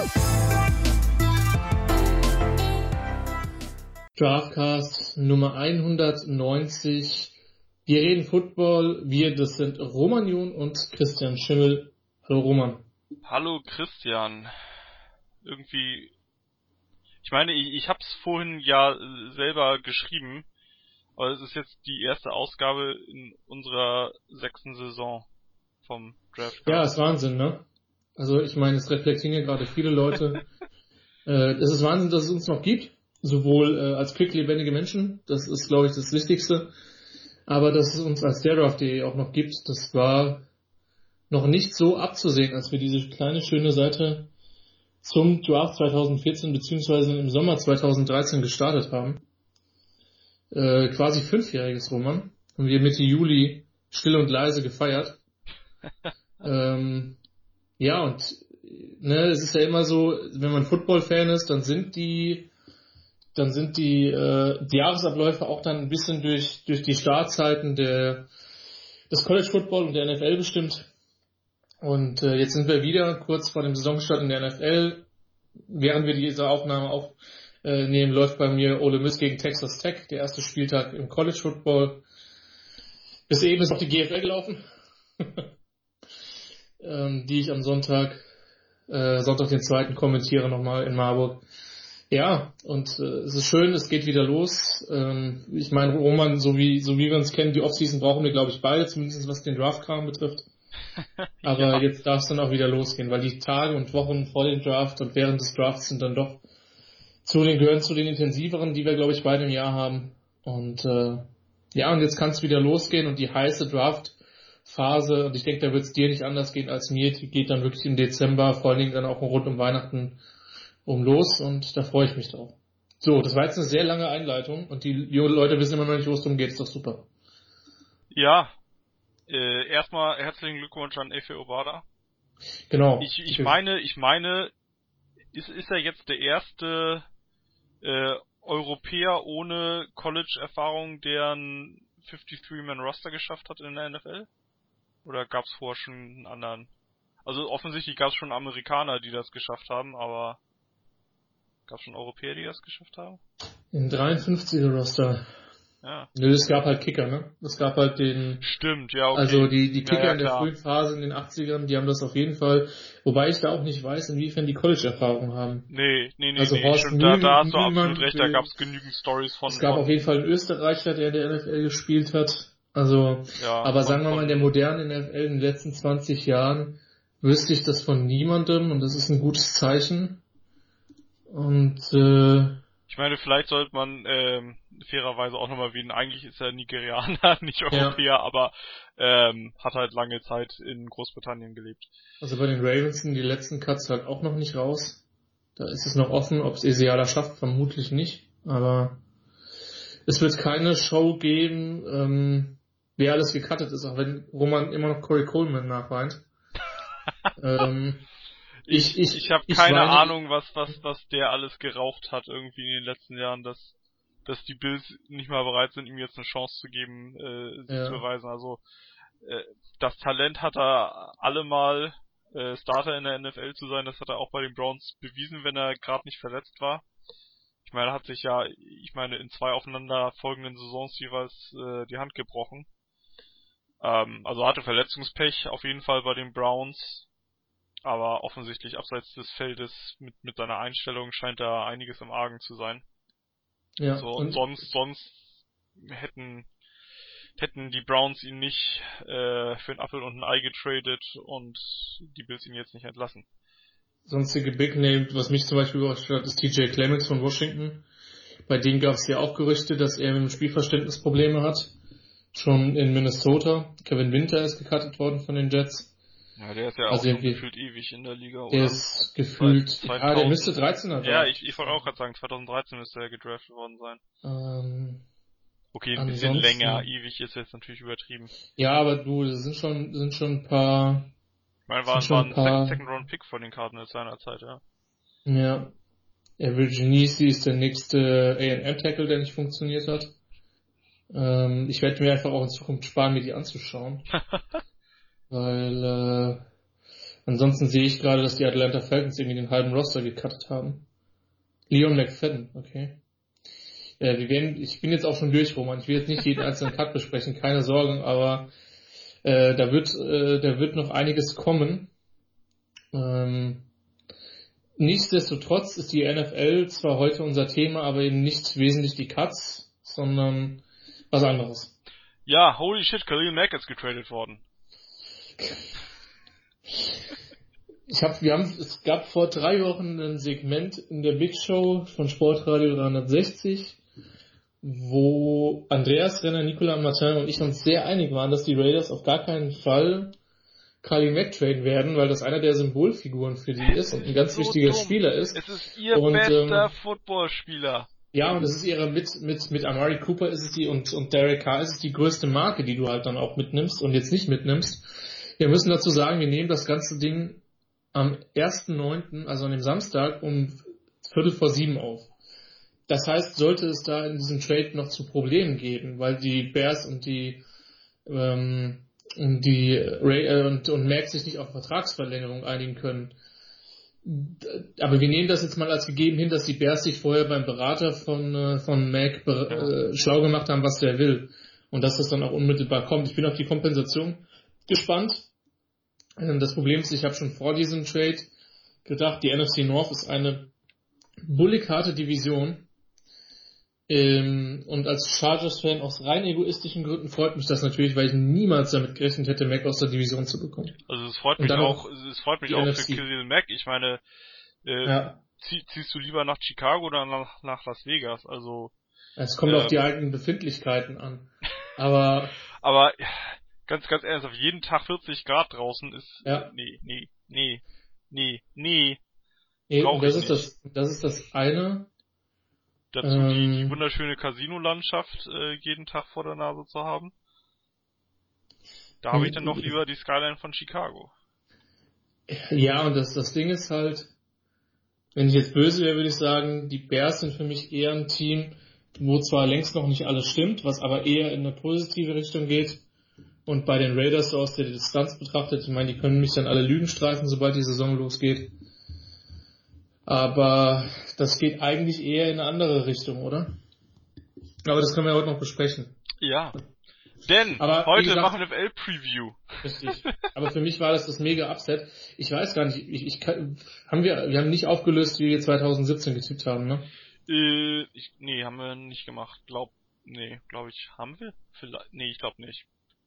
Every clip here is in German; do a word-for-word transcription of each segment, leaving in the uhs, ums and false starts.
Draftcast Nummer hundertneunzig. Wir reden Football. Wir, das sind Roman John und Christian Schimmel. Hallo Roman. Hallo Christian. Irgendwie, ich meine, ich, ich habe es vorhin ja selber geschrieben, aber es ist jetzt die erste Ausgabe in unserer sechsten Saison vom Draftcast. Ja, ist Wahnsinn, ne? Also ich meine, es reflektieren ja gerade viele Leute. äh, es ist Wahnsinn, dass es uns noch gibt. Sowohl äh, als quick-lebendige Menschen, das ist, glaube ich, das Wichtigste, aber dass es uns als derdraft.de auch noch gibt, das war noch nicht so abzusehen, als wir diese kleine, schöne Seite zum Draft zwanzig vierzehn beziehungsweise im Sommer zwanzig dreizehn gestartet haben. Äh, quasi fünfjähriges Roman. Haben wir Mitte Juli still und leise gefeiert. ähm, ja, und ne, es ist ja immer so, wenn man Football-Fan ist, dann sind die dann sind die, äh, die Jahresabläufe auch dann ein bisschen durch, durch die Startzeiten der, des College Football und der N F L bestimmt. Und äh, jetzt sind wir wieder kurz vor dem Saisonstart in der N F L. Während wir diese Aufnahme aufnehmen, läuft bei mir Ole Miss gegen Texas Tech, der erste Spieltag im College Football. Bis eben ist auch die G F L gelaufen, ähm, die ich am Sonntag, äh, Sonntag den zweiten kommentiere nochmal in Marburg. Ja, und äh, es ist schön, es geht wieder los. Ähm, ich meine, Roman, so wie so wie wir uns kennen, die Offseason brauchen wir, glaube ich, beide, zumindest was den Draft-Kram betrifft. Aber ja, jetzt darf es dann auch wieder losgehen, weil die Tage und Wochen vor dem Draft und während des Drafts sind dann doch zu den gehören zu den intensiveren, die wir, glaube ich, beide im Jahr haben. Und äh, ja, und jetzt kann es wieder losgehen und die heiße Draft-Phase, und ich denke, da wird es dir nicht anders gehen als mir, die geht dann wirklich im Dezember, vor allen Dingen dann auch rund um Weihnachten um los, und da freue ich mich drauf. So, das war jetzt eine sehr lange Einleitung und die Leute wissen immer noch nicht, wo es darum geht, ist doch super. Ja, äh, erstmal herzlichen Glückwunsch an Efe Obada. Genau. Ich, ich meine, ich meine, ist, ist er jetzt der erste äh, Europäer ohne College-Erfahrung, der einen fünfunddreißig-Man-Roster geschafft hat in der N F L? Oder gab es vorher schon einen anderen? Also offensichtlich gab es schon Amerikaner, die das geschafft haben, aber gab es schon Europäer, die das geschafft haben? Im dreiundfünfziger-Roster. Ja. Nö, es gab halt Kicker, ne? Es gab halt den... Stimmt, ja, okay. Also die, die Kicker ja, ja, in der frühen Phase in den achtzigern, die haben das auf jeden Fall, wobei ich da auch nicht weiß, inwiefern die College-Erfahrung haben. Nee, nee, nee, also nee, Horst stimmt, Mühl, da, da hast du Mühlmann, absolut recht, da gab es genügend Stories von... Es gab von, auf jeden Fall einen Österreicher, der in der N F L gespielt hat. Also, ja, aber von, sagen wir mal, von, in der modernen N F L in den letzten zwanzig Jahren wüsste ich das von niemandem, und das ist ein gutes Zeichen. Und äh, ich meine, vielleicht sollte man ähm, fairerweise auch nochmal erwähnen, eigentlich ist er Nigerianer, nicht Europäer, ja. aber ähm, hat halt lange Zeit in Großbritannien gelebt. Also bei den Ravens sind die letzten Cuts halt auch noch nicht raus. Da ist es noch offen, ob es Isiala schafft, vermutlich nicht. Aber es wird keine Show geben, ähm, wer alles gecuttet ist, auch wenn Roman immer noch Corey Coleman nachweint. ähm, Ich, ich, ich habe keine meine, Ahnung, was, was, was der alles geraucht hat irgendwie in den letzten Jahren, dass, dass die Bills nicht mal bereit sind, ihm jetzt eine Chance zu geben, äh, sich ja. zu beweisen. Also, äh, das Talent hat er allemal, äh, Starter in der N F L zu sein, das hat er auch bei den Browns bewiesen, wenn er gerade nicht verletzt war. Ich meine, er hat sich ja, ich meine, in zwei aufeinander folgenden Saisons jeweils äh, die Hand gebrochen. Ähm, also hatte Verletzungspech auf jeden Fall bei den Browns. Aber offensichtlich abseits des Feldes mit, mit seiner Einstellung scheint da einiges im Argen zu sein. Ja, so, und sonst, sonst hätten, hätten die Browns ihn nicht äh, für einen Apfel und ein Ei getradet und die Bills ihn jetzt nicht entlassen. Sonstige Big Name, was mich zum Beispiel überrascht hat, ist T J Clements von Washington. Bei dem gab es ja auch Gerüchte, dass er mit dem Spielverständnis Probleme hat. Schon in Minnesota. Kevin Winter ist gecuttet worden von den Jets. Ja, der ist ja also auch schon gefühlt ewig in der Liga, oder? Der ist gefühlt, zweitausend, ja, der müsste dreizehner Ja, ich, ich wollte auch gerade sagen, zwanzig dreizehn müsste er gedraftet worden sein. Ähm, okay, ein bisschen länger, ewig ist jetzt natürlich übertrieben. Ja, aber du, das sind schon, sind schon ein paar... Ich meine, war, war ein paar, Second-Round-Pick von den Cardinals seiner Zeit, ja. Ja. Virginisi ist der nächste A and M-Tackle, der nicht funktioniert hat. Ähm, ich werde mir einfach auch in Zukunft sparen, mir die anzuschauen. Weil, äh, Ansonsten sehe ich gerade, dass die Atlanta Falcons irgendwie den halben Roster gecuttet haben. Leon McFadden, okay. Ja, wir werden, ich bin jetzt auch schon durch, Roman. Ich will jetzt nicht jeden einzelnen Cut besprechen, keine Sorgen, aber äh, da wird äh, da wird noch einiges kommen. Ähm, nichtsdestotrotz ist die N F L zwar heute unser Thema, aber eben nicht wesentlich die Cuts, sondern was anderes. Ja, holy shit, Khalil Mack ist getradet worden. Ich hab, wir haben, es gab vor drei Wochen ein Segment in der Big Show von Sportradio dreihundertsechzig, wo Andreas Renner, Nicolas Martin und ich uns sehr einig waren, dass die Raiders auf gar keinen Fall Khalil Mack traden werden, weil das einer der Symbolfiguren für die ist und ein ganz so wichtiger dumm. Spieler ist. Es ist ihr und, bester ähm, Footballspieler. Ja, und es ist ihre, mit, mit, mit Amari Cooper ist es die, und, und Derek Carr ist es die größte Marke, die du halt dann auch mitnimmst und jetzt nicht mitnimmst. Wir müssen dazu sagen, wir nehmen das ganze Ding am ersten neunten, also an dem Samstag, um Viertel vor sieben auf. Das heißt, sollte es da in diesem Trade noch zu Problemen geben, weil die Bears und die, ähm, und die Ray, äh, und, und Mac sich nicht auf Vertragsverlängerung einigen können. Aber wir nehmen das jetzt mal als gegeben hin, dass die Bears sich vorher beim Berater von, äh, von Mac be- äh, schlau gemacht haben, was der will. Und dass das dann auch unmittelbar kommt. Ich bin auf die Kompensation gespannt. Ähm, das Problem ist, ich habe schon vor diesem Trade gedacht, die N F C North ist eine bullig harte Division. Ähm, und als Chargers-Fan aus rein egoistischen Gründen freut mich das natürlich, weil ich niemals damit gerechnet hätte, Mac aus der Division zu bekommen. Also es freut mich auch, es freut mich auch für Khalil Mack. Ich meine, äh, ja. zieh, ziehst du lieber nach Chicago oder nach, nach Las Vegas? Also es kommt äh, auf die eigenen Befindlichkeiten an. Aber aber ganz, ganz ehrlich, auf jeden Tag vierzig Grad draußen ist ja. nee, nee, nee, nee, nee. nee und das ist nicht. das, das ist das eine. Dazu ähm, die, die wunderschöne Casino-Landschaft äh, jeden Tag vor der Nase zu haben. Da habe ich dann noch lieber die Skyline von Chicago. Ja, und das, das Ding ist halt, wenn ich jetzt böse wäre, würde ich sagen, die Bears sind für mich eher ein Team, wo zwar längst noch nicht alles stimmt, was aber eher in eine positive Richtung geht. Und bei den Raiders so aus der Distanz betrachtet, ich meine, die können mich dann alle Lügen streifen, sobald die Saison losgeht. Aber das geht eigentlich eher in eine andere Richtung, oder? Aber das können wir heute noch besprechen. Ja. Denn aber, heute gesagt, machen wir N F L-Preview. Richtig. Aber für mich war das das mega Upset. Ich weiß gar nicht, ich, ich kann, haben wir, wir haben nicht aufgelöst, wie wir zwanzig siebzehn getippt haben, ne? Äh, ich, nee, haben wir nicht gemacht. Glaub, nee, glaube ich, haben wir? Vielleicht, nee, ich glaube nicht.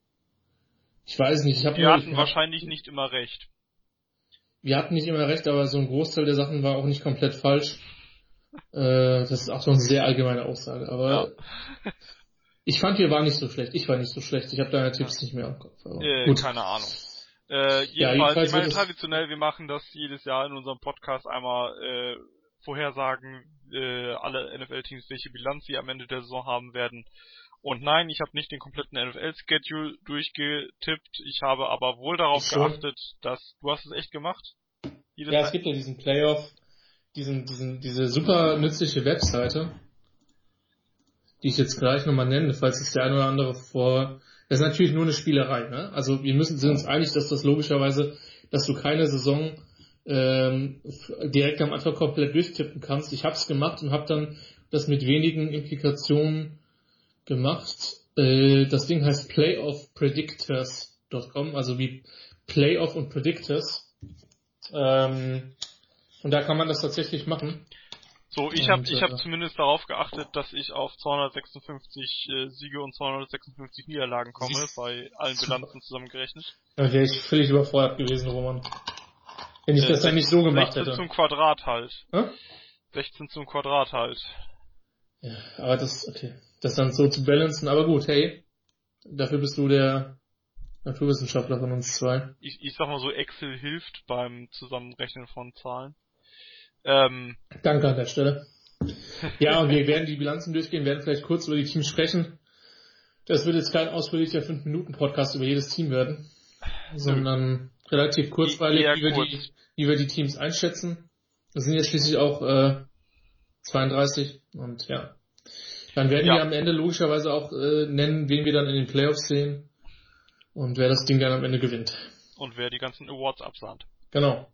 Ich weiß nicht, ich habe Wir nur, hatten ich, wahrscheinlich hab, nicht immer recht. Wir hatten nicht immer recht, aber so ein Großteil der Sachen war auch nicht komplett falsch. Äh, das ist auch so eine sehr allgemeine Aussage, aber ja. Ich fand, wir waren nicht so schlecht. Ich war nicht so schlecht. Ich habe deine Tipps ja. nicht mehr im Kopf. Aber äh, gut. Keine Ahnung. Äh, jedenfalls, ja, jedenfalls ich meine, traditionell, wir machen das jedes Jahr in unserem Podcast einmal äh, vorhersagen, äh, alle N F L-Teams, welche Bilanz sie am Ende der Saison haben werden. Und nein, ich habe nicht den kompletten N F L-Schedule durchgetippt. Ich habe aber wohl darauf geachtet, dass... Du hast es echt gemacht? Jedes ja, Mal? Es gibt ja diesen Playoff, diesen, diesen, diese super nützliche Webseite, die ich jetzt gleich nochmal nenne, falls es der eine oder andere vor... Das ist natürlich nur eine Spielerei, ne? Also wir müssen sind uns einig, dass das logischerweise, dass du keine Saison ähm, direkt am Anfang komplett durchtippen kannst. Ich habe es gemacht und habe dann das mit wenigen Implikationen gemacht. Äh, das Ding heißt playoff predictors dot com, also wie Playoff und Predictors. Ähm, und da kann man das tatsächlich machen. So, ich habe ich habe zumindest darauf geachtet, dass ich auf zweihundertsechsundfünfzig äh, Siege und zweihundertsechsundfünfzig Niederlagen komme, bei allen Bilanzen zusammengerechnet. Da wäre ich völlig überfordert gewesen, Roman. Wenn ich äh, das dann nicht so gemacht sechzehn hätte. sechzehn zum Quadrat halt. Hä? sechzehn zum Quadrat halt. Ja, aber das, okay. Das dann so zu balancen, aber gut, hey. Dafür bist du der Naturwissenschaftler von uns zwei. Ich, ich sag mal so, Excel hilft beim Zusammenrechnen von Zahlen. Ähm, Danke an der Stelle. Ja, und wir werden die Bilanzen durchgehen, werden vielleicht kurz über die Teams sprechen. Das wird jetzt kein ausführlicher fünf Minuten Podcast über jedes Team werden, sondern relativ kurzweilig, wie wir, kurz. die, wie wir die Teams einschätzen. Das sind jetzt schließlich auch äh, zweiunddreißig und ja. Dann werden ja. wir am Ende logischerweise auch äh, nennen, wen wir dann in den Playoffs sehen und wer das Ding dann am Ende gewinnt. Und wer die ganzen Awards absahnt. Genau.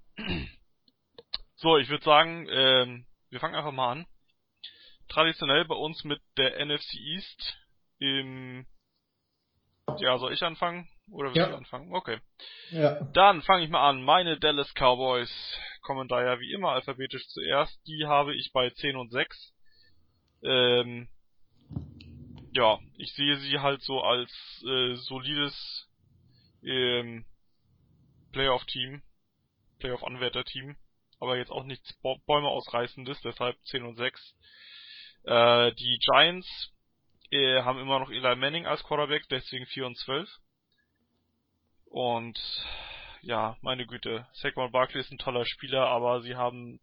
So, ich würde sagen, ähm, wir fangen einfach mal an. Traditionell bei uns mit der N F C East im... Ja, soll ich anfangen? Oder willst ja. du anfangen? Okay. Ja. Dann fange ich mal an. Meine Dallas Cowboys kommen da ja wie immer alphabetisch zuerst. Die habe ich bei zehn und sechs. Ähm, ja, ich sehe sie halt so als äh, solides ähm, Playoff-Team, Playoff-Anwärter-Team, aber jetzt auch nichts Bäume ausreißendes, deshalb zehn und sechs. Äh, die Giants äh, haben immer noch Eli Manning als Quarterback, deswegen vier und zwölf. Und ja, meine Güte, Saquon Barkley ist ein toller Spieler, aber sie haben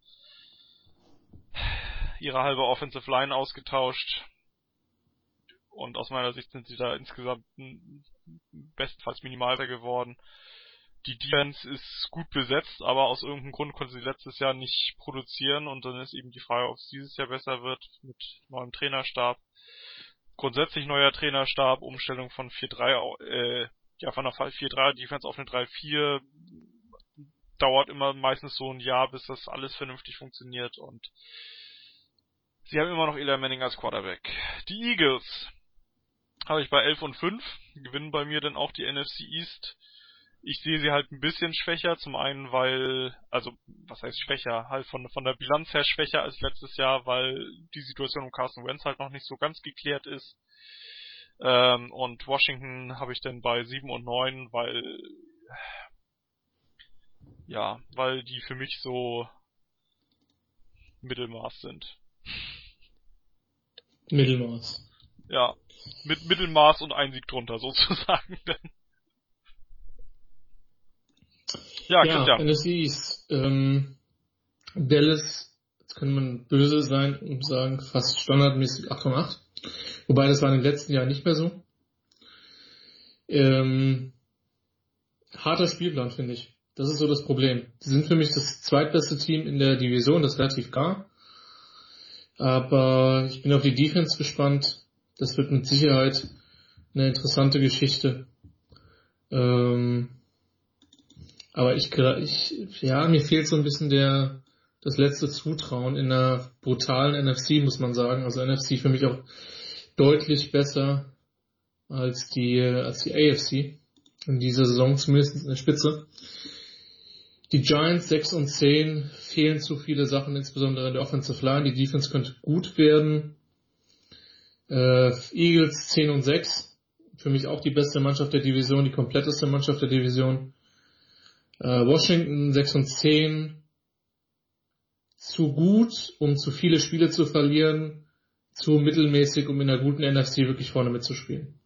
ihre halbe Offensive Line ausgetauscht. Und aus meiner Sicht sind sie da insgesamt bestenfalls minimaler geworden. Die Defense ist gut besetzt, aber aus irgendeinem Grund konnte sie letztes Jahr nicht produzieren und dann ist eben die Frage, ob es dieses Jahr besser wird mit neuem Trainerstab. Grundsätzlich neuer Trainerstab, Umstellung von vier drei, äh, ja von einer vier drei Defense auf eine drei vier dauert immer meistens so ein Jahr, bis das alles vernünftig funktioniert und sie haben immer noch Eli Manning als Quarterback. Die Eagles habe ich bei elf und fünf, gewinnen bei mir dann auch die N F C East. Ich sehe sie halt ein bisschen schwächer, zum einen weil, also, was heißt schwächer, halt von, von der Bilanz her schwächer als letztes Jahr, weil die Situation um Carson Wentz halt noch nicht so ganz geklärt ist. Ähm, und Washington habe ich dann bei sieben und neun, weil, ja, weil die für mich so Mittelmaß sind. Mittelmaß. Ja, mit Mittelmaß und ein Sieg drunter sozusagen. ja, ja, Christian. N F C East. Ähm, Dallas, jetzt könnte man böse sein und sagen, fast standardmäßig acht Komma acht. Wobei das war in den letzten Jahren nicht mehr so. Ähm, harter Spielplan, finde ich. Das ist so das Problem. Sie sind für mich das zweitbeste Team in der Division, das ist relativ klar. Aber ich bin auf die Defense gespannt. Das wird mit Sicherheit eine interessante Geschichte. Ähm, aber ich, ich, ja, mir fehlt so ein bisschen der, das letzte Zutrauen in einer brutalen N F C, muss man sagen. Also N F C für mich auch deutlich besser als die, als die A F C. In dieser Saison zumindest in der Spitze. Die Giants sechs und zehn, fehlen zu viele Sachen, insbesondere in der Offensive Line. Die Defense könnte gut werden. Äh, Eagles zehn und sechs, für mich auch die beste Mannschaft der Division, die kompletteste Mannschaft der Division. Äh, Washington sechs und zehn, zu gut, um zu viele Spiele zu verlieren, zu mittelmäßig, um in einer guten N F C wirklich vorne mitzuspielen.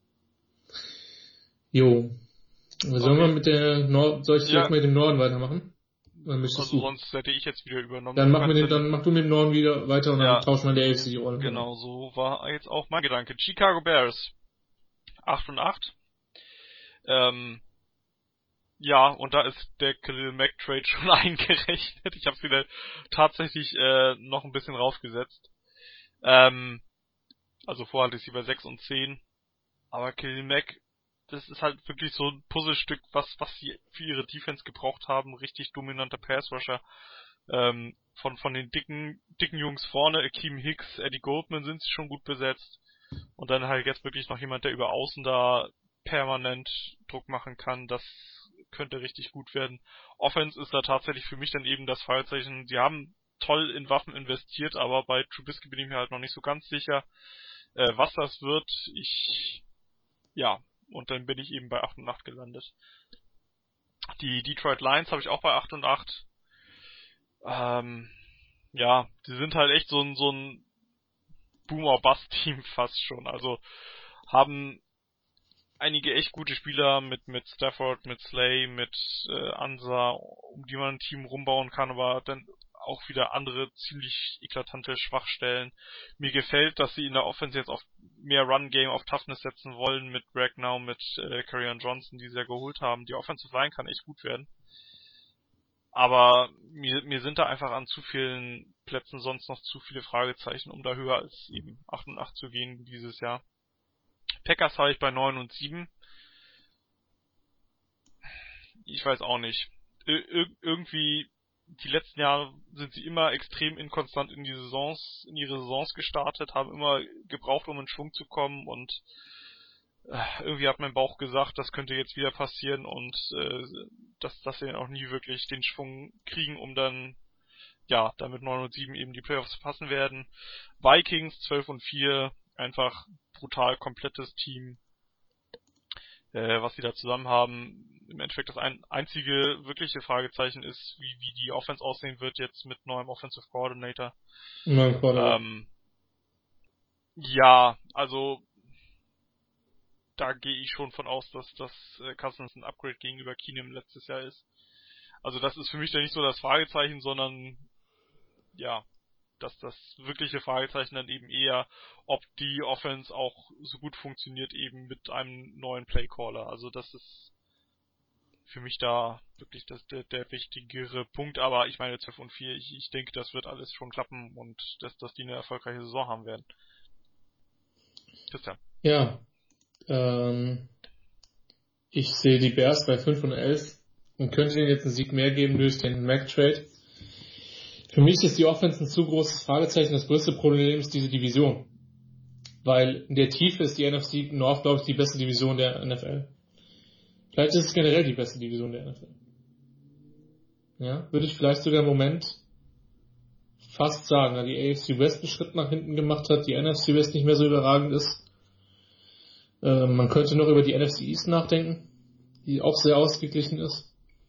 Jo. Sollen wir mit der Nord- soll ich direkt ja. mit dem Norden weitermachen? Also du? Sonst hätte ich jetzt wieder übernommen. Dann mach, den, dann mach du mit dem Norden wieder weiter und ja. dann tauschen wir der A F C die Rollen. Genau, so war jetzt auch mein Gedanke. Chicago Bears acht und acht. Ähm, ja, und da ist der Khalil Mack Trade schon eingerechnet. Ich habe es wieder tatsächlich äh, noch ein bisschen raufgesetzt. Ähm, also vorher hatte ich sie bei sechs und zehn. Aber Khalil Mack, das ist halt wirklich so ein Puzzlestück, was was sie für ihre Defense gebraucht haben. Richtig dominanter Pass-Rusher. Ähm, von von den dicken dicken Jungs vorne, Akeem Hicks, Eddie Goldman sind sie schon gut besetzt. Und dann halt jetzt wirklich noch jemand, der über außen da permanent Druck machen kann. Das könnte richtig gut werden. Offense ist da tatsächlich für mich dann eben das Fragezeichen. Sie haben toll in Waffen investiert, aber bei Trubisky bin ich mir halt noch nicht so ganz sicher, äh, was das wird. Ich, ja, und dann bin ich eben bei acht und acht gelandet. Die Detroit Lions habe ich auch bei acht und acht. Ähm, ja, die sind halt echt so ein, so ein Boomer-Bust-Team fast schon. Also haben einige echt gute Spieler mit mit Stafford, mit Slay, mit äh, Ansa, um die man ein Team rumbauen kann, aber dann auch wieder andere ziemlich eklatante Schwachstellen. Mir gefällt, dass sie in der Offense jetzt auf mehr Run-Game, auf Toughness setzen wollen mit Ragnow, mit äh, Kerryon Johnson, die sie ja geholt haben. Die Offensive Line kann echt gut werden. Aber mir, mir sind da einfach an zu vielen Plätzen sonst noch zu viele Fragezeichen, um da höher als eben acht und acht zu gehen dieses Jahr. Packers habe ich bei neun und sieben. Ich weiß auch nicht. ir- irgendwie die letzten Jahre sind sie immer extrem inkonstant in die Saisons, in ihre Saisons gestartet, haben immer gebraucht, um in Schwung zu kommen und äh, irgendwie hat mein Bauch gesagt, das könnte jetzt wieder passieren und äh, dass, dass sie auch nie wirklich den Schwung kriegen, um dann ja, damit neun und sieben eben die Playoffs passen werden. Vikings zwölf und vier, einfach brutal komplettes Team, äh, was sie da zusammen haben. Im Endeffekt das ein, einzige wirkliche Fragezeichen ist, wie, wie die Offense aussehen wird jetzt mit neuem Offensive Coordinator. Nein, ähm, ja, also da gehe ich schon von aus, dass das äh, Cousins ein Upgrade gegenüber Keenum letztes Jahr ist. Also das ist für mich dann nicht so das Fragezeichen, sondern ja, dass das wirkliche Fragezeichen dann eben eher, ob die Offense auch so gut funktioniert eben mit einem neuen Playcaller. Also das ist für mich da wirklich das, der, der wichtigere Punkt. Aber ich meine zwölf und vier, ich, ich denke, das wird alles schon klappen und dass, dass die eine erfolgreiche Saison haben werden. Christian. Ja, ähm, ich sehe die Bears bei fünf und elf und könnte ihnen jetzt einen Sieg mehr geben durch den Mac-Trade. Für mich ist die Offense ein zu großes Fragezeichen. Das größte Problem ist diese Division. Weil in der Tiefe ist die N F C North, glaube ich, die beste Division der N F L. Vielleicht ist es generell die beste Division der N F L. Ja, würde ich vielleicht sogar im Moment fast sagen, da die A F C West einen Schritt nach hinten gemacht hat, die N F C West nicht mehr so überragend ist. Äh, man könnte noch über die N F C East nachdenken, die auch sehr ausgeglichen ist.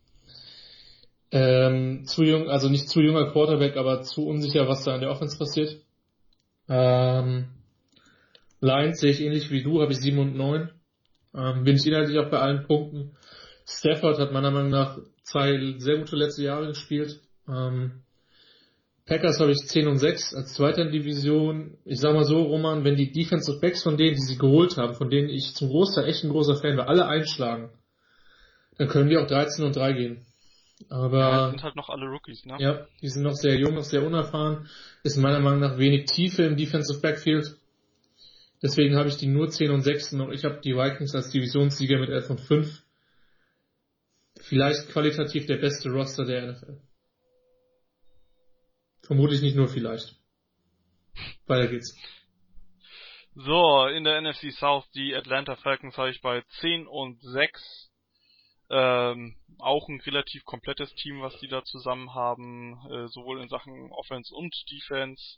Ähm, zu jung, also nicht zu junger Quarterback, aber zu unsicher, was da an der Offense passiert. Ähm, Lions sehe ich ähnlich wie du, habe ich sieben und neun. Ähm, bin ich inhaltlich auch bei allen Punkten. Stafford hat meiner Meinung nach zwei sehr gute letzte Jahre gespielt. Ähm, Packers habe ich zehn und sechs als zweiter Division. Ich sag mal so, Roman, wenn die Defensive Backs von denen, die sie geholt haben, von denen ich zum Großteil echt ein großer Fan war, alle einschlagen, dann können die auch dreizehn und drei gehen. Aber ja, sind halt noch alle Rookies, ne? Ja, die sind noch sehr jung, noch sehr unerfahren. Ist meiner Meinung nach wenig Tiefe im Defensive Backfield. Deswegen habe ich die nur zehn und sechs und ich habe die Vikings als Divisionssieger mit elf und fünf. Vielleicht qualitativ der beste Roster der N F L. Vermutlich nicht nur vielleicht. Weiter geht's. So, in der N F C South die Atlanta Falcons habe ich bei zehn und sechs. Ähm, auch ein relativ komplettes Team, was die da zusammen haben, äh, sowohl in Sachen Offense und Defense.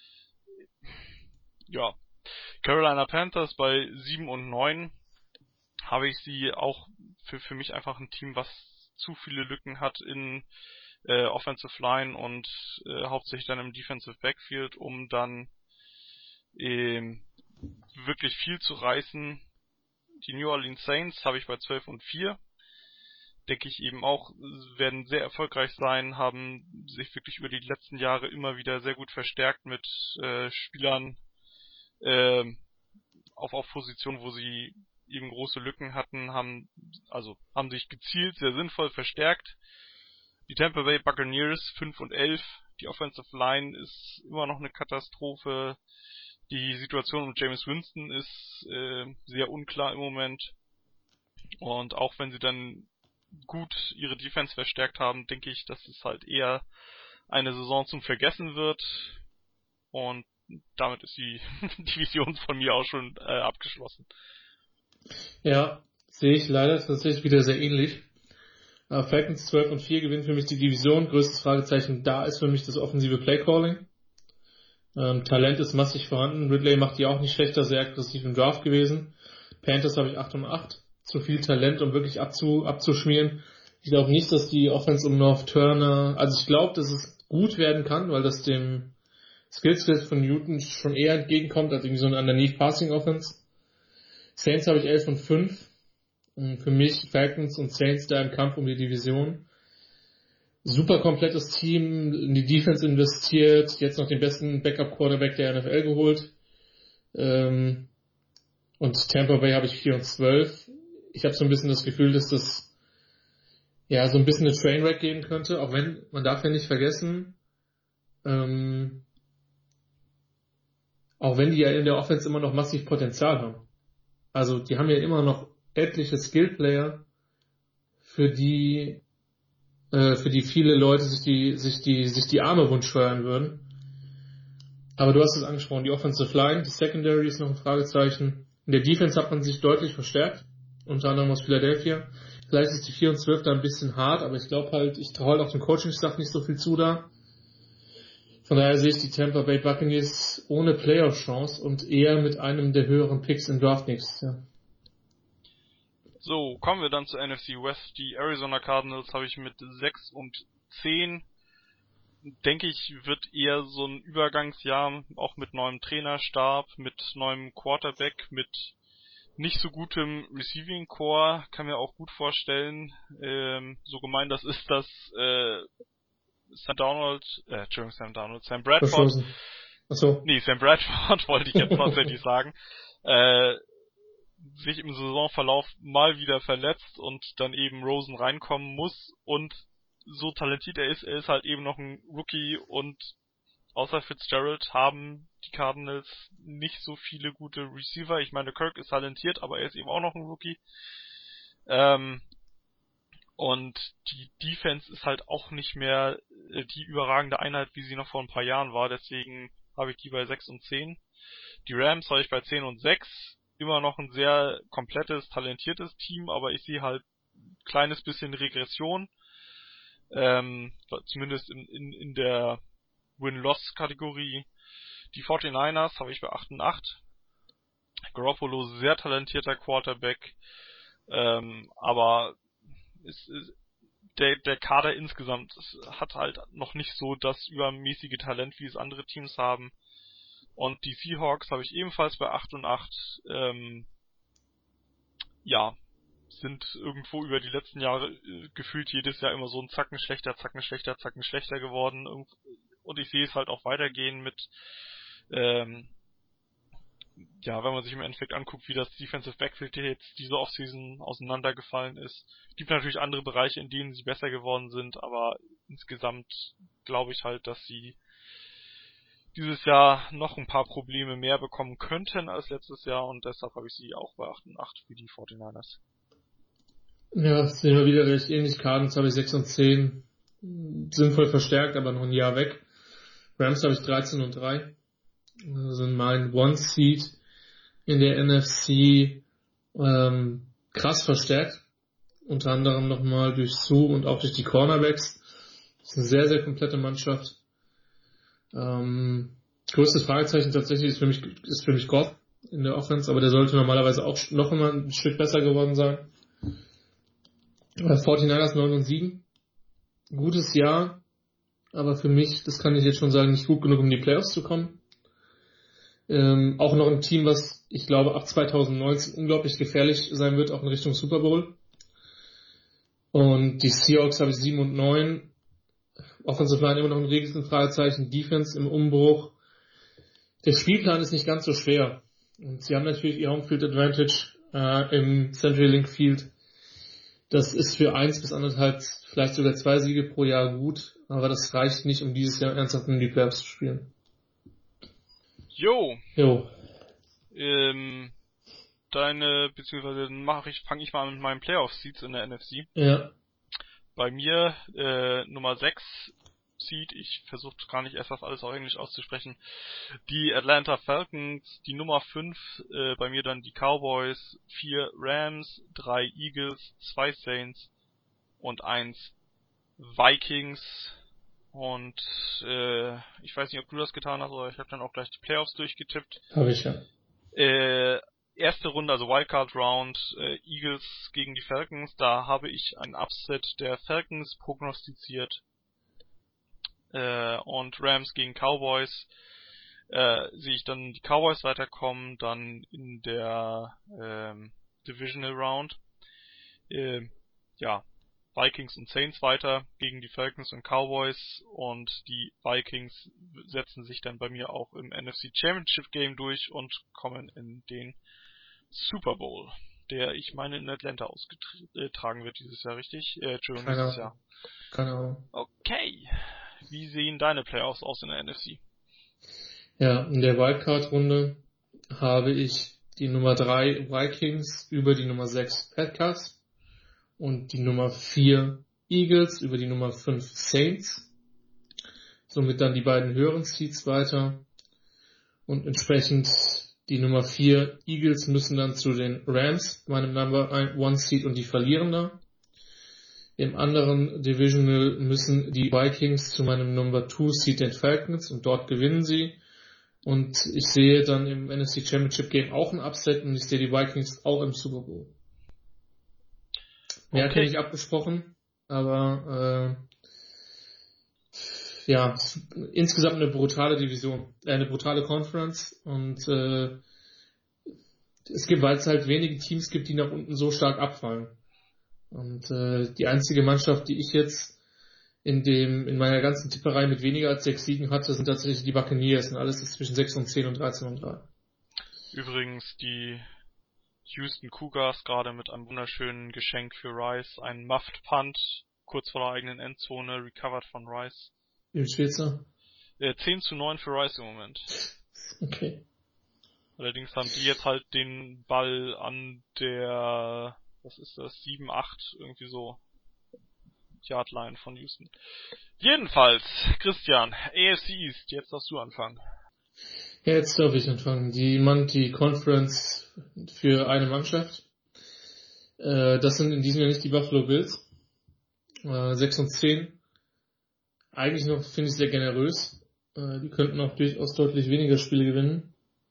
Ja, Carolina Panthers bei sieben und neun habe ich sie auch für für mich einfach ein Team, was zu viele Lücken hat in äh, Offensive Line und äh, hauptsächlich dann im Defensive Backfield, um dann ähm, wirklich viel zu reißen. Die New Orleans Saints habe ich bei zwölf und vier. Denke ich eben auch, werden sehr erfolgreich sein, haben sich wirklich über die letzten Jahre immer wieder sehr gut verstärkt mit äh, Spielern äh, auf, auf Positionen, wo sie eben große Lücken hatten, haben also haben sich gezielt sehr sinnvoll verstärkt. Die Tampa Bay Buccaneers fünf und elf, die Offensive Line ist immer noch eine Katastrophe. Die Situation um Jameis Winston ist äh, sehr unklar im Moment. Und auch wenn sie dann gut ihre Defense verstärkt haben, denke ich, dass es halt eher eine Saison zum Vergessen wird. Und damit ist die Division von mir auch schon äh, abgeschlossen. Ja, sehe ich leider tatsächlich wieder sehr ähnlich. Uh, Falcons zwölf und vier gewinnen für mich die Division. Größtes Fragezeichen da ist für mich das offensive Playcalling. Ähm, Talent ist massig vorhanden. Ridley macht die auch nicht schlechter, sehr aggressiv im Draft gewesen. Panthers habe ich acht und acht. Zu viel Talent, um wirklich abzu, abzuschmieren. Ich glaube nicht, dass die Offense um North Turner, also ich glaube, dass es gut werden kann, weil das dem Skillset von Newton schon eher entgegenkommt, als irgendwie so eine Underneath Passing Offense. Saints habe ich elf und fünf. Und für mich Falcons und Saints da im Kampf um die Division. Super komplettes Team, in die Defense investiert, jetzt noch den besten Backup-Quarterback der N F L geholt. Ähm, und Tampa Bay habe ich vier und zwölf. Ich habe so ein bisschen das Gefühl, dass das ja so ein bisschen eine Trainwreck geben könnte, auch wenn, man darf ja nicht vergessen, ähm, auch wenn die ja in der Offense immer noch massiv Potenzial haben. Also die haben ja immer noch etliche Skill-Player, für die äh, für die viele Leute sich die, sich die, sich die Arme wund steuern würden. Aber du hast es angesprochen, die Offensive Line, die Secondary ist noch ein Fragezeichen. In der Defense hat man sich deutlich verstärkt, unter anderem aus Philadelphia. Vielleicht ist die vier und zwölf da ein bisschen hart, aber ich glaube halt, ich traue halt auch dem Coaching-Staff nicht so viel zu da. Von daher sehe ich die Tampa Bay Buccaneers ohne Playoff-Chance und eher mit einem der höheren Picks im Draft nächstes Jahr. So, kommen wir dann zur N F C West. Die Arizona Cardinals habe ich mit sechs und zehn. Denke ich, wird eher so ein Übergangsjahr, auch mit neuem Trainerstab, mit neuem Quarterback, mit nicht so gutem Receiving Core, kann mir auch gut vorstellen, ähm, so gemein das ist, dass äh, Sam Darnold, äh, Entschuldigung, Sam Darnold, Sam Bradford, Achso. nee, Sam Bradford wollte ich jetzt tatsächlich sagen, äh, sich im Saisonverlauf mal wieder verletzt und dann eben Rosen reinkommen muss und so talentiert er ist, er ist halt eben noch ein Rookie und außer Fitzgerald haben die Cardinals nicht so viele gute Receiver. Ich meine, Kirk ist talentiert, aber er ist eben auch noch ein Rookie. Ähm, und die Defense ist halt auch nicht mehr die überragende Einheit, wie sie noch vor ein paar Jahren war. Deswegen habe ich die bei sechs und zehn. Die Rams habe ich bei zehn und sechs. Immer noch ein sehr komplettes, talentiertes Team, aber ich sehe halt ein kleines bisschen Regression. Ähm, zumindest in, in, in der Win-Loss-Kategorie. Die forty-niners habe ich bei acht und acht. Garoppolo, sehr talentierter Quarterback, ähm, aber es ist, der, der Kader insgesamt hat halt noch nicht so das übermäßige Talent, wie es andere Teams haben. Und die Seahawks habe ich ebenfalls bei acht und acht. Ähm, ja, sind irgendwo über die letzten Jahre äh, gefühlt jedes Jahr immer so ein Zacken schlechter, Zacken schlechter, Zacken schlechter geworden. Und ich sehe es halt auch weitergehen mit, ähm, ja, wenn man sich im Endeffekt anguckt, wie das Defensive Backfield jetzt diese Offseason auseinandergefallen ist. Es gibt natürlich andere Bereiche, in denen sie besser geworden sind, aber insgesamt glaube ich halt, dass sie dieses Jahr noch ein paar Probleme mehr bekommen könnten als letztes Jahr und deshalb habe ich sie auch bei acht und acht für die forty-niners. Ja, das sind wir wieder recht ähnlich. Cardinals habe ich sechs und zehn. Sinnvoll verstärkt, aber noch ein Jahr weg. Rams habe ich dreizehn und drei. Also mein One-Seed in der N F C ähm, krass verstärkt. Unter anderem nochmal durch Sue und auch durch die Cornerbacks. Das ist eine sehr, sehr komplette Mannschaft. Ähm, größtes Fragezeichen tatsächlich ist für mich, ist für mich Goff in der Offense, aber der sollte normalerweise auch noch immer ein Stück besser geworden sein. forty-niners neun und sieben. Gutes Jahr, aber für mich, das kann ich jetzt schon sagen, nicht gut genug, um in die Playoffs zu kommen. Ähm, auch noch ein Team, was ich glaube ab zwanzig neunzehn unglaublich gefährlich sein wird, auch in Richtung Super Bowl. Und die Seahawks habe ich sieben und neun. Offensive Line immer noch ein riesiges Fragezeichen. Defense im Umbruch. Der Spielplan ist nicht ganz so schwer. Und sie haben natürlich ihr Homefield Advantage äh, im Century Link Field. Das ist für eins bis anderthalb, vielleicht sogar zwei Siege pro Jahr gut, aber das reicht nicht, um dieses Jahr ernsthaft in die Playoffs zu spielen. Jo. Jo. Ähm, deine, beziehungsweise mache ich, fange ich mal mit meinen Playoff-Seeds in der N F C. Ja. Bei mir äh, Nummer sechs Seed, ich versuche gar nicht erst das alles auf Englisch auszusprechen, die Atlanta Falcons, die Nummer fünf, äh, bei mir dann die Cowboys, vier Rams, drei Eagles, zwei Saints und eins Vikings. Und äh, ich weiß nicht, ob du das getan hast, aber ich habe dann auch gleich die Playoffs durchgetippt. Habe ich ja. Äh, erste Runde, also Wildcard Round, äh, Eagles gegen die Falcons, da habe ich ein Upset der Falcons prognostiziert. Äh, und Rams gegen Cowboys äh, sehe ich dann die Cowboys weiterkommen, dann in der ähm, Divisional Round. Äh, ja, Vikings und Saints weiter gegen die Falcons und Cowboys und die Vikings setzen sich dann bei mir auch im N F C Championship Game durch und kommen in den Super Bowl, der ich meine in Atlanta ausgetragen wird dieses Jahr, richtig? Äh, Entschuldigung, Keine dieses Jahr. Keine Ahnung. Okay. Wie sehen deine Playoffs aus in der N F C? Ja, in der Wildcard-Runde habe ich die Nummer drei Vikings über die Nummer sechs Packers und die Nummer vier Eagles, über die Nummer fünf Saints. Somit dann die beiden höheren Seeds weiter. Und entsprechend die Nummer vier Eagles müssen dann zu den Rams, meinem Number one Seed, und die verlieren da. Im anderen Divisional müssen die Vikings zu meinem Number two Seed, den Falcons, und dort gewinnen sie. Und ich sehe dann im N F C Championship Game auch ein Upset und ich sehe die Vikings auch im Super Bowl. Mehr okay. Hätte ich abgesprochen, aber äh, ja, insgesamt eine brutale Division, äh, eine brutale Conference, und äh, es gibt, weil es halt wenige Teams gibt, die nach unten so stark abfallen. Und äh, die einzige Mannschaft, die ich jetzt in dem in meiner ganzen Tipperei mit weniger als sechs Siegen hatte, sind tatsächlich die Buccaneers, und alles ist zwischen sechs und zehn und dreizehn und drei. Übrigens die Houston Cougars gerade mit einem wunderschönen Geschenk für Rice, ein Muffed Punt, kurz vor der eigenen Endzone, recovered von Rice. Wie viel steht's da? Äh, zehn zu neun für Rice im Moment. Okay. Allerdings haben die jetzt halt den Ball an der, was ist das, sieben, acht, irgendwie so, Yardline von Houston. Jedenfalls, Christian, A F C East, jetzt darfst du anfangen. Ja, jetzt darf ich anfangen. Die Mann, die Conference für eine Mannschaft. Äh, das sind in diesem Jahr nicht die Buffalo Bills. Äh, sechs und zehn. Eigentlich noch, finde ich, sehr generös. Äh, die könnten auch durchaus deutlich weniger Spiele gewinnen.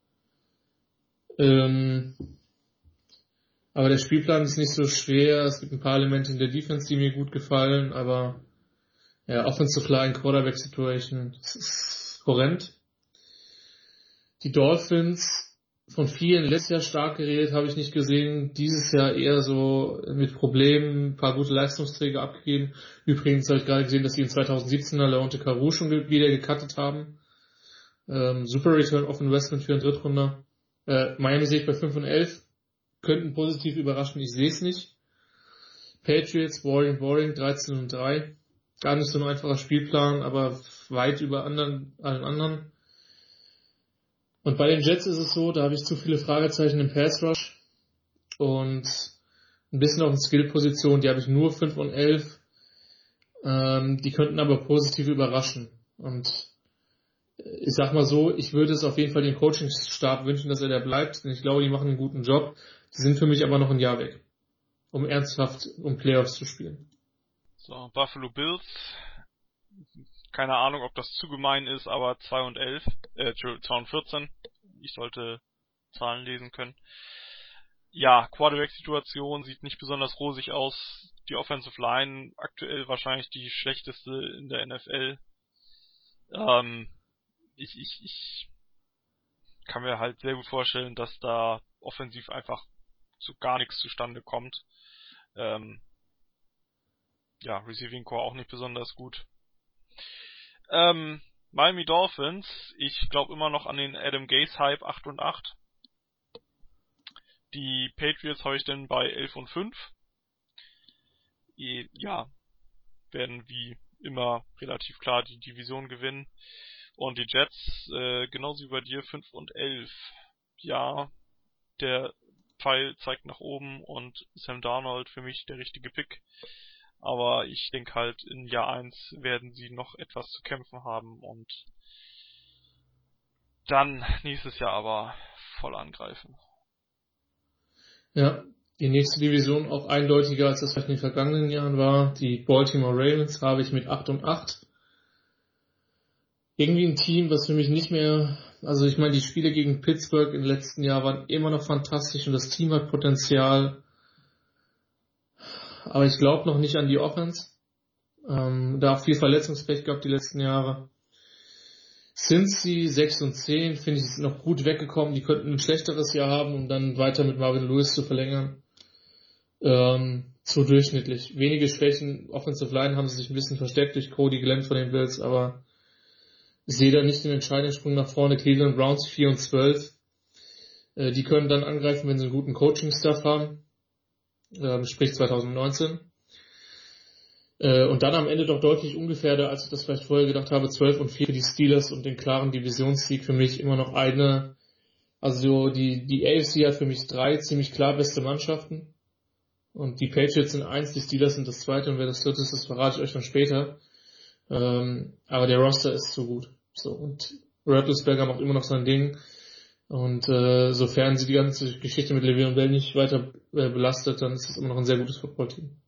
Ähm, aber der Spielplan ist nicht so schwer. Es gibt ein paar Elemente in der Defense, die mir gut gefallen, aber ja, Offensive Line, Quarterback Situation, das ist horrend. Die Dolphins, von vielen letztes Jahr stark geredet, habe ich nicht gesehen. Dieses Jahr eher so mit Problemen, ein paar gute Leistungsträger abgegeben. Übrigens habe ich gerade gesehen, dass sie in zweitausendsiebzehner Leonte Carew schon wieder gecuttet haben. Ähm, super Return of Investment für einen Drittrunder. Äh, Miami sehe ich bei fünf und elf. Könnten positiv überraschen, ich sehe es nicht. Patriots, boring, boring, dreizehn und drei. Gar nicht so ein einfacher Spielplan, aber weit über anderen, allen anderen. Und bei den Jets ist es so, da habe ich zu viele Fragezeichen im Pass Rush und ein bisschen auf den Skill-Position, die habe ich nur fünf und elf. Ähm, die könnten aber positiv überraschen. Und ich sag mal so, ich würde es auf jeden Fall dem Coaching-Stab wünschen, dass er da bleibt, denn ich glaube, die machen einen guten Job. Die sind für mich aber noch ein Jahr weg, um ernsthaft um Playoffs zu spielen. So, Buffalo Bills. Keine Ahnung, ob das zu gemein ist, aber zwei und elf, äh, zwei und vierzehn. Ich sollte Zahlen lesen können. Ja, Quarterback-Situation sieht nicht besonders rosig aus. Die Offensive Line aktuell wahrscheinlich die schlechteste in der N F L. Ähm, ich, ich, ich kann mir halt sehr gut vorstellen, dass da offensiv einfach so gar nichts zustande kommt. Ähm, ja, Receiving Core auch nicht besonders gut. Ähm, Miami Dolphins, ich glaube immer noch an den Adam Gase Hype acht und acht. Die Patriots habe ich dann bei elf und fünf. Ja, werden wie immer relativ klar die Division gewinnen. Und die Jets, äh, genauso wie bei dir, fünf und elf. Ja, der Pfeil zeigt nach oben und Sam Darnold für mich der richtige Pick. Aber ich denke halt, in Jahr eins werden sie noch etwas zu kämpfen haben und dann nächstes Jahr aber voll angreifen. Ja, die nächste Division auch eindeutiger, als das vielleicht in den vergangenen Jahren war. Die Baltimore Ravens habe ich mit acht und acht. Irgendwie ein Team, was für mich nicht mehr, also ich meine, die Spiele gegen Pittsburgh im letzten Jahr waren immer noch fantastisch und das Team hat Potenzial. Aber ich glaube noch nicht an die Offense. Ähm, da auch viel Verletzungspech gehabt die letzten Jahre. Cincy sechs und zehn, finde ich, sind noch gut weggekommen. Die könnten ein schlechteres Jahr haben, um dann weiter mit Marvin Lewis zu verlängern. Ähm, zu durchschnittlich. Wenige Schwächen. Offensive Line haben sie sich ein bisschen verstärkt durch Cody Glenn von den Bills, aber ich sehe da nicht den entscheidenden Sprung nach vorne. Cleveland Browns vier und zwölf. Äh, die können dann angreifen, wenn sie einen guten Coaching-Staff haben. Ähm, sprich zwanzig neunzehn. Äh, und dann am Ende doch deutlich ungefährder, als ich das vielleicht vorher gedacht habe, zwölf und vier für die Steelers und den klaren Divisionssieg für mich immer noch eine. Also die, die A F C hat für mich drei ziemlich klar beste Mannschaften. Und die Patriots sind eins, die Steelers sind das zweite und wer das dritte ist, das verrate ich euch dann später. Ähm, aber der Roster ist so gut. So, und Roethlisberger macht immer noch sein Ding. Und äh, sofern sie die ganze Geschichte mit Le'Veon Bell nicht weiter äh, belastet, dann ist es immer noch ein sehr gutes Footballteam.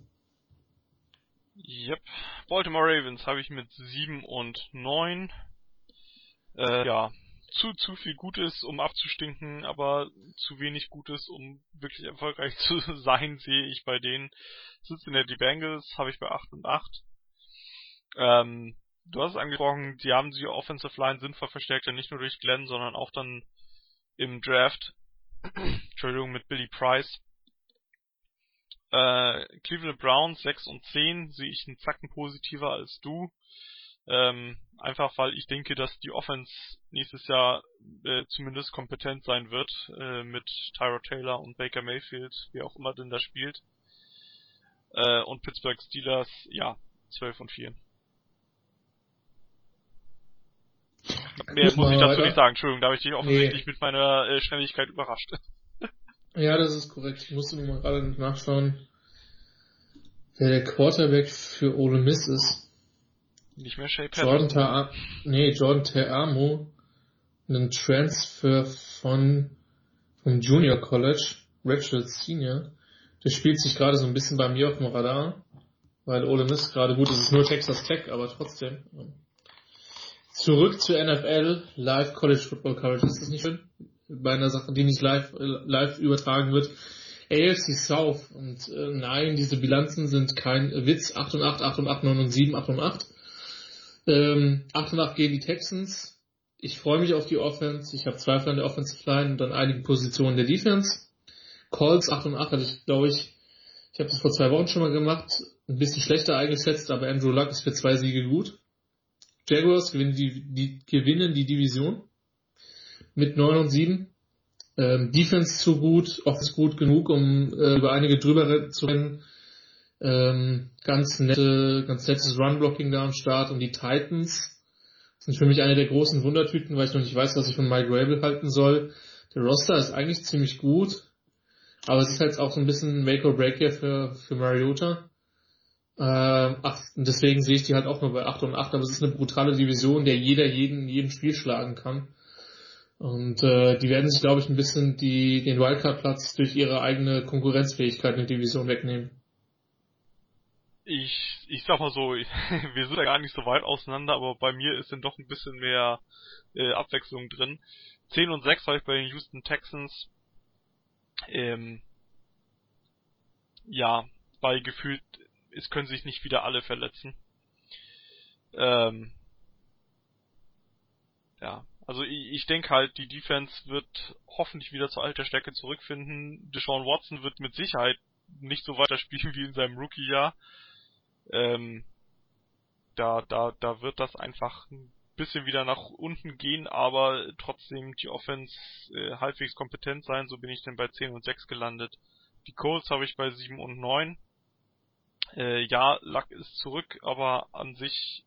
Yep. Baltimore Ravens habe ich mit sieben und neun. Äh, ja, zu, zu viel Gutes, um abzustinken, aber zu wenig Gutes, um wirklich erfolgreich zu sein, sehe ich bei denen. Cincinnati Bengals habe ich bei acht und acht. Ähm, du hast es angesprochen, die haben die Offensive Line sinnvoll verstärkt, ja nicht nur durch Glenn, sondern auch dann im Draft. Entschuldigung, mit Billy Price. Äh, Cleveland Browns sechs und zehn sehe ich einen Zacken positiver als du. Ähm, einfach weil ich denke, dass die Offense nächstes Jahr äh, zumindest kompetent sein wird, äh, mit Tyrod Taylor und Baker Mayfield, wie auch immer denn da spielt. Äh, und Pittsburgh Steelers, ja, zwölf und vier. Mehr muss ich dazu weiter. nicht sagen, Entschuldigung, da habe ich dich offensichtlich nee. mit meiner äh, Schnelligkeit überrascht. Ja, das ist korrekt. Ich musste nur mal gerade nachschauen, wer der Quarterback für Ole Miss ist. Nicht mehr Shea Jordan Ta- nee, Jordan Teamo, ein Transfer von vom Junior College, Redshirt Senior. Der spielt sich gerade so ein bisschen bei mir auf dem Radar, weil Ole Miss gerade gut ist. Es ist nur Texas Tech, aber trotzdem. Zurück zur N F L, Live College Football Coverage. Ist das nicht schön? Bei einer Sache, die nicht live, live übertragen wird. A F C South. Und äh, nein, diese Bilanzen sind kein Witz. acht und acht, acht und acht, neun und sieben, acht und acht. Ähm, acht und acht gegen die Texans. Ich freue mich auf die Offense. Ich habe Zweifel an der Offensive Line und an einigen Positionen der Defense. Colts acht und acht hatte ich, glaube ich, ich habe das vor zwei Wochen schon mal gemacht. Ein bisschen schlechter eingeschätzt, aber Andrew Luck ist für zwei Siege gut. Jaguars gewinnen die, die, gewinnen die Division mit neun und sieben. Ähm, Defense zu gut, Offense gut genug, um äh, über einige drüber zu rennen. Ähm, ganz nette, ganz nettes Run-Blocking da am Start. Und die Titans sind für mich eine der großen Wundertüten, weil ich noch nicht weiß, was ich von Mike Rabel halten soll. Der Roster ist eigentlich ziemlich gut, aber es ist halt auch so ein bisschen Make or Break hier für, für Mariota. Äh, ach, und deswegen sehe ich die halt auch nur bei acht und acht, aber es ist eine brutale Division, der jeder jeden, jeden Spiel schlagen kann. Und äh, die werden sich, glaube ich, ein bisschen die, den Wildcard-Platz durch ihre eigene Konkurrenzfähigkeit in der Division wegnehmen. Ich, ich sag mal so, wir sind ja gar nicht so weit auseinander, aber bei mir ist dann doch ein bisschen mehr äh, Abwechslung drin. zehn und sechs habe ich bei den Houston Texans. Ähm, ja, weil gefühlt, es können sich nicht wieder alle verletzen. Ähm, ja, also ich, ich denke halt, die Defense wird hoffentlich wieder zur alter Stärke zurückfinden. Deshaun Watson wird mit Sicherheit nicht so weiter spielen wie in seinem Rookie-Jahr. Ähm, da, da, da wird das einfach ein bisschen wieder nach unten gehen, aber trotzdem die Offense äh, halbwegs kompetent sein. So bin ich dann bei zehn und sechs gelandet. Die Colts habe ich bei sieben und neun. Äh, ja, Luck ist zurück, aber an sich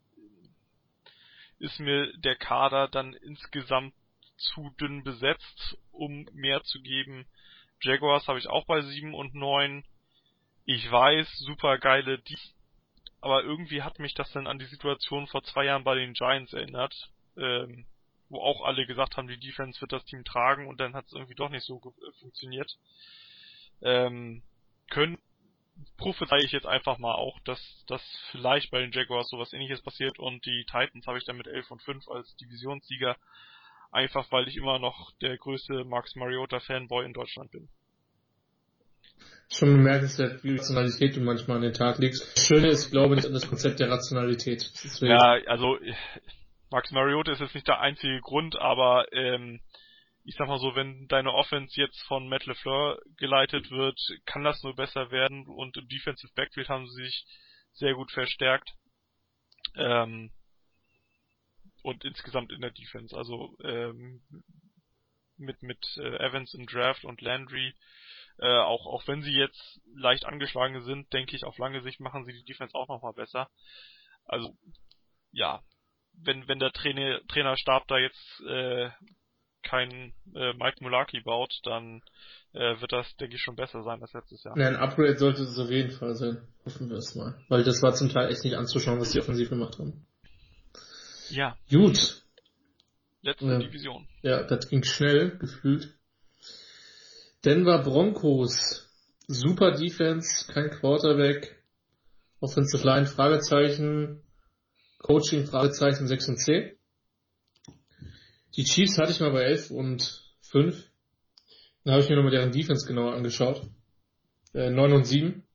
ist mir der Kader dann insgesamt zu dünn besetzt, um mehr zu geben. Jaguars habe ich auch bei sieben und neun. Ich weiß, super geile Defense, aber irgendwie hat mich das dann an die Situation vor zwei Jahren bei den Giants erinnert, ähm, wo auch alle gesagt haben, die Defense wird das Team tragen und dann hat es irgendwie doch nicht so ge- funktioniert. Ähm, können prophezei ich jetzt einfach mal auch, dass das vielleicht bei den Jaguars sowas Ähnliches passiert und die Titans habe ich dann mit elf und fünf als Divisionssieger, einfach weil ich immer noch der größte Marcus Mariota Fanboy in Deutschland bin. Schon bemerkenswert, wie Rationalität du manchmal an den Tag legst. Das Schöne ist, ich glaube nicht an das Konzept der Rationalität. Deswegen. Ja, also Marcus Mariota ist jetzt nicht der einzige Grund, aber ähm, ich sag mal so, wenn deine Offense jetzt von Matt LeFleur geleitet wird, kann das nur besser werden und im Defensive Backfield haben sie sich sehr gut verstärkt. Ähm, und insgesamt in der Defense. Also ähm, mit mit äh, Evans im Draft und Landry, äh, auch auch wenn sie jetzt leicht angeschlagen sind, denke ich, auf lange Sicht machen sie die Defense auch nochmal besser. Also ja, wenn wenn der Trainer Trainerstab da jetzt äh, kein äh, Mike Mularkey baut, dann äh, wird das, denke ich, schon besser sein als letztes Jahr. Ja, ein Upgrade sollte es auf jeden Fall sein. Hoffen wir es mal. Weil das war zum Teil echt nicht anzuschauen, was die offensiv gemacht haben. Ja. Gut. Letzte ja. Division. Ja, das ging schnell, gefühlt. Denver Broncos. Super Defense, kein Quarterback. Offensive Line, Fragezeichen. Coaching, Fragezeichen, sechs und zehn. Die Chiefs hatte ich mal bei elf und fünf. Dann habe ich mir nochmal deren Defense genauer angeschaut. Äh, neun und sieben.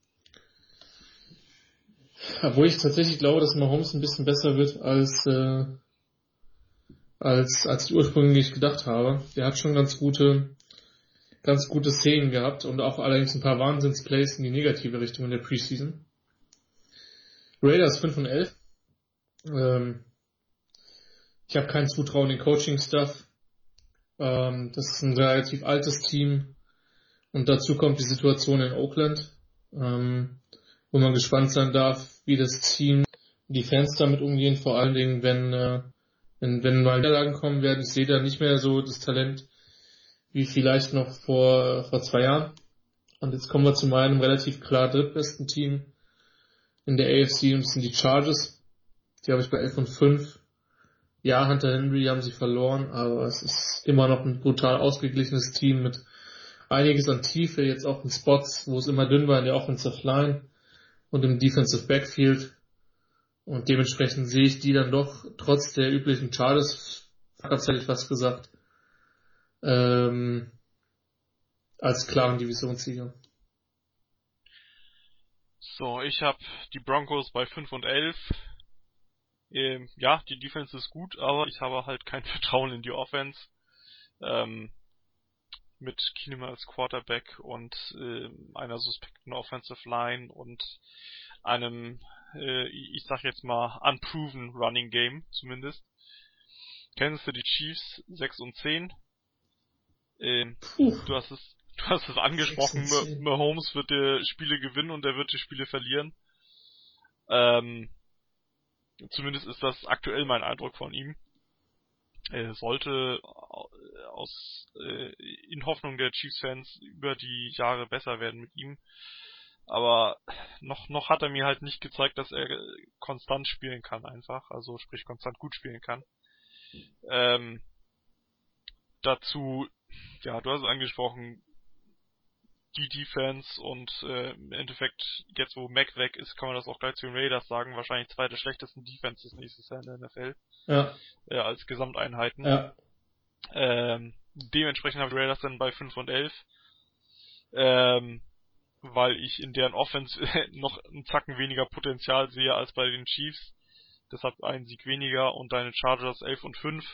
Obwohl ich tatsächlich glaube, dass Mahomes ein bisschen besser wird als, äh, als, als ich ursprünglich gedacht habe. Der hat schon ganz gute, ganz gute Szenen gehabt und auch allerdings ein paar Wahnsinnsplays in die negative Richtung in der Preseason. Raiders fünf und elf. Ähm, ich habe kein Zutrauen in Coaching-Stuff. Ähm, das ist ein relativ altes Team. Und dazu kommt die Situation in Oakland, ähm, wo man gespannt sein darf, wie das Team, die Fans damit umgehen, vor allen Dingen, wenn, äh, wenn, wenn mal Niederlagen kommen werden. Ich sehe da nicht mehr so das Talent wie vielleicht noch vor, vor zwei Jahren. Und jetzt kommen wir zu meinem relativ klar drittbesten Team in der A F C und das sind die Chargers. Die habe ich bei elf und fünf. Ja, Hunter Henry haben sie verloren, aber es ist immer noch ein brutal ausgeglichenes Team mit einiges an Tiefe, jetzt auch in Spots, wo es immer dünn war in der Offensive Line und im Defensive Backfield. Und dementsprechend sehe ich die dann doch, trotz der üblichen Chargers, hätte ich fast gesagt, ähm, als klaren Divisionssieger. So, ich habe die Broncos bei fünf und elf. Ähm, ja, die Defense ist gut, aber ich habe halt kein Vertrauen in die Offense. Ähm, mit Keenum als Quarterback und äh, einer suspekten Offensive Line und einem, äh, ich sag jetzt mal, unproven Running Game zumindest. Kansas City Chiefs sechs und zehn. Ähm, du hast es, du hast es angesprochen, Mahomes wird die Spiele gewinnen und er wird die Spiele verlieren. Ähm, zumindest ist das aktuell mein Eindruck von ihm. Er sollte aus äh, in Hoffnung der Chiefs-Fans über die Jahre besser werden mit ihm. Aber noch noch hat er mir halt nicht gezeigt, dass er konstant spielen kann einfach. Also sprich konstant gut spielen kann. Ähm, dazu, ja, du hast es angesprochen, die Defense und äh, im Endeffekt, jetzt wo Mac weg ist, kann man das auch gleich zu den Raiders sagen, wahrscheinlich zwei der schlechtesten Defenses nächstes Jahr in der N F L. Ja. Äh, als Gesamteinheiten. Ja. Ähm, dementsprechend habe ich Raiders dann bei fünf und elf. Ähm, weil ich in deren Offense noch einen Zacken weniger Potenzial sehe als bei den Chiefs. Deshalb einen Sieg weniger und deine Chargers elf und fünf.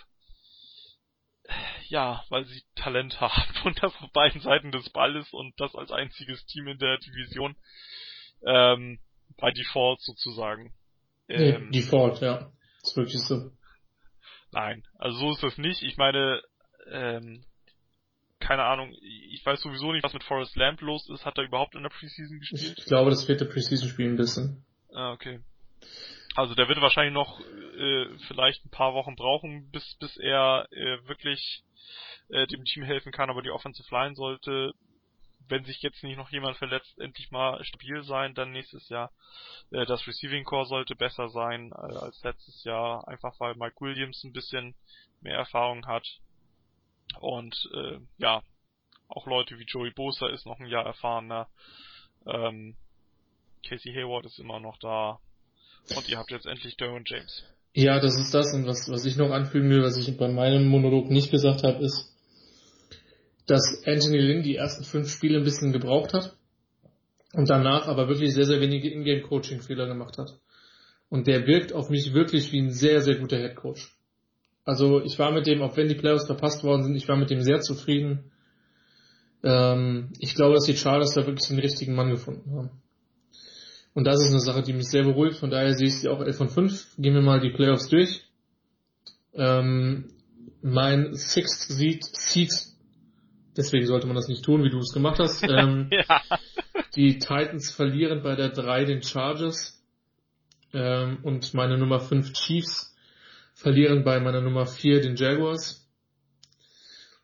Ja, weil sie Talent haben und das auf beiden Seiten des Balles und das als einziges Team in der Division. Ähm, bei Default sozusagen. Nee, Ähm, Default, ja. Das ist wirklich so. Nein, also so ist das nicht. Ich meine, ähm, keine Ahnung, ich weiß sowieso nicht, was mit Forrest Lamp los ist. Hat er überhaupt in der Preseason gespielt? Ich glaube, das vierte Preseason-Spiel ein bisschen. Ah, okay. Also der wird wahrscheinlich noch äh, vielleicht ein paar Wochen brauchen, bis bis er äh, wirklich äh, dem Team helfen kann, aber die Offensive Line sollte, wenn sich jetzt nicht noch jemand verletzt, endlich mal stabil sein, dann nächstes Jahr. Äh, das Receiving Core sollte besser sein äh, als letztes Jahr, einfach weil Mike Williams ein bisschen mehr Erfahrung hat. Und äh, ja, auch Leute wie Joey Bosa ist noch ein Jahr erfahrener. Ähm, Casey Hayward ist immer noch da. Und ihr habt jetzt endlich Derwin James. Ja, das ist das. Und was, was ich noch anfügen will, was ich bei meinem Monolog nicht gesagt habe, ist, dass Anthony Lynn die ersten fünf Spiele ein bisschen gebraucht hat und danach aber wirklich sehr, sehr wenige Ingame-Coaching-Fehler gemacht hat. Und der wirkt auf mich wirklich wie ein sehr, sehr guter Headcoach. Also ich war mit dem, auch wenn die Playoffs verpasst worden sind, ich war mit dem sehr zufrieden. Ähm, ich glaube, dass die Chargers da wirklich den richtigen Mann gefunden haben. Und das ist eine Sache, die mich sehr beruhigt. Von daher sehe ich sie auch elf von fünf. Gehen wir mal die Playoffs durch. Ähm, mein Sixth Seed, Seed, deswegen sollte man das nicht tun, wie du es gemacht hast. Ähm, ja. Die Titans verlieren bei der drei den Chargers. Ähm, und meine Nummer fünf Chiefs verlieren bei meiner Nummer vier den Jaguars.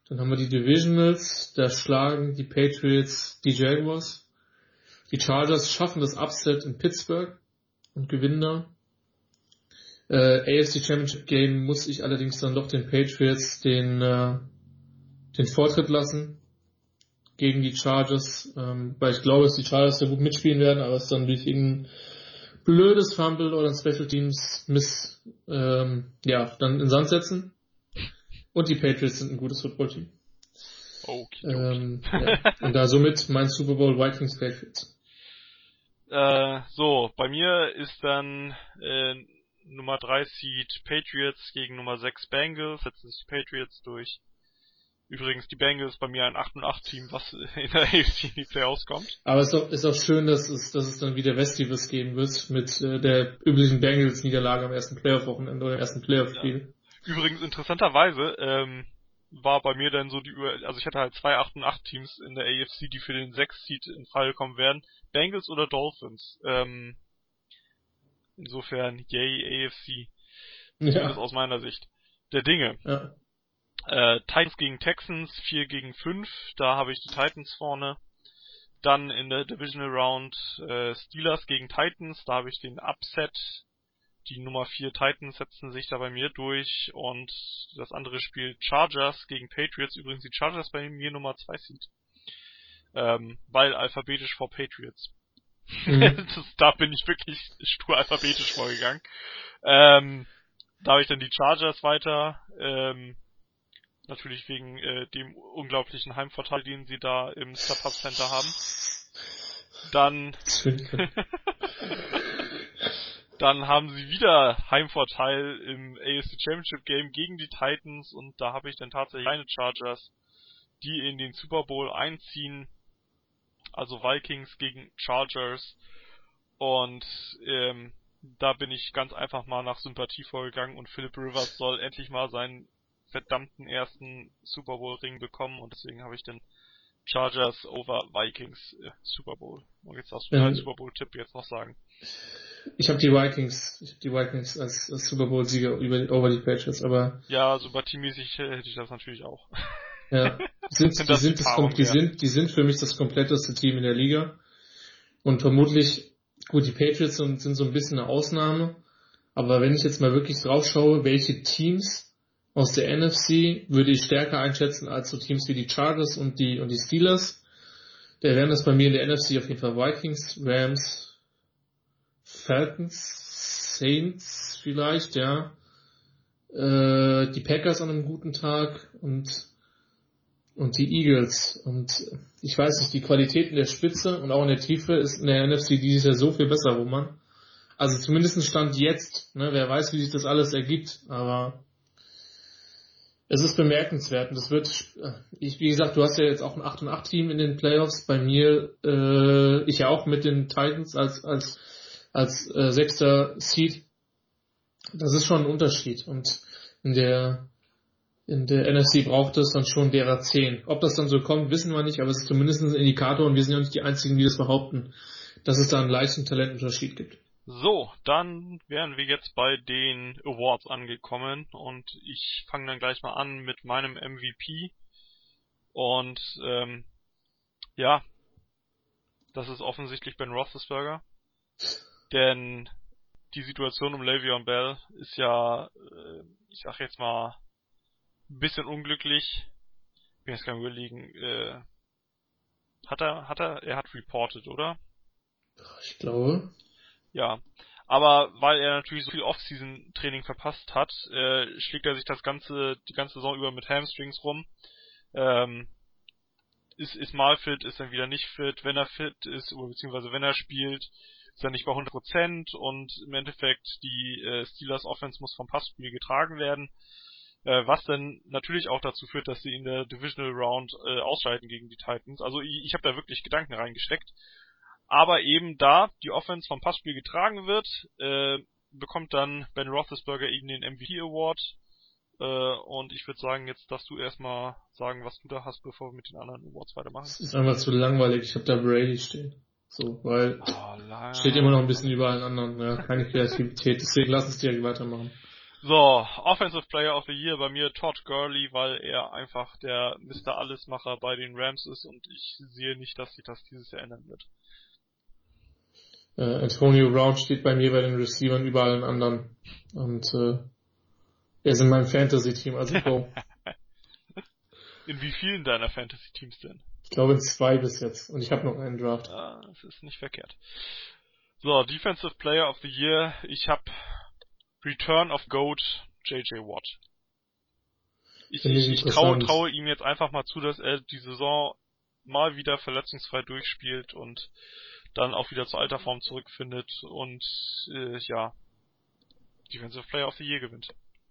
Dann haben wir die Divisionals, da schlagen die Patriots die Jaguars. Die Chargers schaffen das Upset in Pittsburgh und gewinnen da. Äh, A F C Championship Game muss ich allerdings dann doch den Patriots den, äh, den Vortritt lassen gegen die Chargers, ähm, weil ich glaube, dass die Chargers da gut mitspielen werden, aber es dann durch irgendein blödes Fumble oder ein Special Teams Miss, ähm, ja, dann in den Sand setzen. Und die Patriots sind ein gutes Footballteam. Okay. Ähm, ja. Und da somit mein Super Bowl Vikings Patriots. Äh, so, bei mir ist dann äh, Nummer drei Seed Patriots gegen Nummer sechs Bengals. Setzen sich die Patriots durch. Übrigens, die Bengals bei mir ein acht und acht Team, was in der A F C in die Playoffs kommt. Aber es ist auch, ist auch schön, dass es, dass es dann wieder Westivus geben wird mit äh, der üblichen Bengals-Niederlage am ersten Playoff-Wochenende oder im ersten Playoff-Spiel. Ja. Übrigens, interessanterweise ähm, war bei mir dann so die, also ich hatte halt zwei acht und acht Teams in der A F C, die für den sechs Seed in Frage kommen werden. Bengals oder Dolphins. Ähm, insofern, yay A F C. Zumindest ja. Aus meiner Sicht. Der Dinge. Ja. Äh, Titans gegen Texans, vier gegen fünf, da habe ich die Titans vorne. Dann in der Divisional Round äh, Steelers gegen Titans, da habe ich den Upset. Die Nummer vier Titans setzen sich da bei mir durch und das andere Spiel Chargers gegen Patriots, übrigens die Chargers bei mir Nummer zwei Seed. Ähm, weil alphabetisch vor Patriots. Mhm. das, da bin ich wirklich stur alphabetisch vorgegangen. Ähm, da habe ich dann die Chargers weiter, ähm, natürlich wegen äh, dem unglaublichen Heimvorteil, den sie da im StubHub Center haben. Dann dann haben sie wieder Heimvorteil im A F C Championship Game gegen die Titans und da habe ich dann tatsächlich keine Chargers, die in den Super Bowl einziehen. Also Vikings gegen Chargers und ähm, da bin ich ganz einfach mal nach Sympathie vorgegangen und Philip Rivers soll endlich mal seinen verdammten ersten Super Bowl Ring bekommen und deswegen habe ich den Chargers over Vikings äh, Super Bowl. Und jetzt darfst du ja. deinen Super Bowl Tipp jetzt noch sagen. Ich habe die Vikings, ich habe die Vikings als, als Super Bowl Sieger über over die Patriots, aber ja, sympathiemäßig hätte ich das natürlich auch. Ja, sind, die, das sind das, die sind die sind für mich das kompletteste Team in der Liga und vermutlich gut, die Patriots sind, sind so ein bisschen eine Ausnahme, aber wenn ich jetzt mal wirklich drauf schaue, welche Teams aus der N F C würde ich stärker einschätzen als so Teams wie die Chargers und die und die Steelers. Da wären das bei mir in der N F C auf jeden Fall Vikings, Rams, Falcons, Saints vielleicht, ja. Äh, die Packers an einem guten Tag und und die Eagles. Und ich weiß nicht, die Qualität in der Spitze und auch in der Tiefe ist in der N F C dieses Jahr so viel besser, Roman. Also zumindest Stand jetzt, ne, wer weiß, wie sich das alles ergibt, aber es ist bemerkenswert und das wird, ich, wie gesagt, du hast ja jetzt auch ein acht und acht Team in den Playoffs, bei mir, äh, ich ja auch mit den Titans als, als, als, äh, sechster Seed. Das ist schon ein Unterschied und in der, in der N F C braucht es dann schon derer zehn. Ob das dann so kommt, wissen wir nicht, aber es ist zumindest ein Indikator und wir sind ja nicht die Einzigen, die das behaupten, dass es da einen leichten Talentunterschied gibt. So, dann wären wir jetzt bei den Awards angekommen und ich fange dann gleich mal an mit meinem M V P und ähm, ja, das ist offensichtlich Ben Roethlisberger, denn die Situation um Le'Veon Bell ist ja, äh, ich sag jetzt mal, ein bisschen unglücklich. Ich bin jetzt gar nicht überlegen, äh, hat er, hat er, er hat reported, oder? Ich glaube. Ja, aber weil er natürlich so viel Off-Season-Training verpasst hat, äh, schlägt er sich das ganze, die ganze Saison über mit Hamstrings rum. Ähm, ist, ist mal fit, ist dann wieder nicht fit. Wenn er fit ist, oder beziehungsweise wenn er spielt, ist er nicht bei hundert Prozent und im Endeffekt die äh, Steelers Offense muss vom Passspiel getragen werden. Äh, was dann natürlich auch dazu führt, dass sie in der Divisional Round äh, ausscheiden gegen die Titans. Also ich, ich habe da wirklich Gedanken reingesteckt. Aber eben da die Offense vom Passspiel getragen wird, äh, bekommt dann Ben Roethlisberger eben den M V P Award. Äh, und ich würde sagen, jetzt darfst du erstmal sagen, was du da hast, bevor wir mit den anderen Awards weitermachen. Es ist einfach zu langweilig. Ich habe da Brady stehen. So, weil oh, steht immer noch ein bisschen über allen anderen. Ja, keine Kreativität. Deswegen lass uns direkt weitermachen. So, Offensive Player of the Year bei mir Todd Gurley, weil er einfach der Mister Allesmacher bei den Rams ist und ich sehe nicht, dass sich das dieses Jahr ändern wird. Äh, Antonio Brown steht bei mir bei den Receivern über allen anderen und äh, er ist in meinem Fantasy-Team, also go. In wie vielen deiner Fantasy-Teams denn? Ich glaube in zwei bis jetzt und ich habe noch einen Draft. Ah, das ist nicht verkehrt. So, Defensive Player of the Year, ich habe Return of Goat J J Watt. Ich, ich, ich traue, traue ihm jetzt einfach mal zu, dass er die Saison mal wieder verletzungsfrei durchspielt und dann auch wieder zur alter Form zurückfindet und äh, ja, Defensive Player of the Year gewinnt.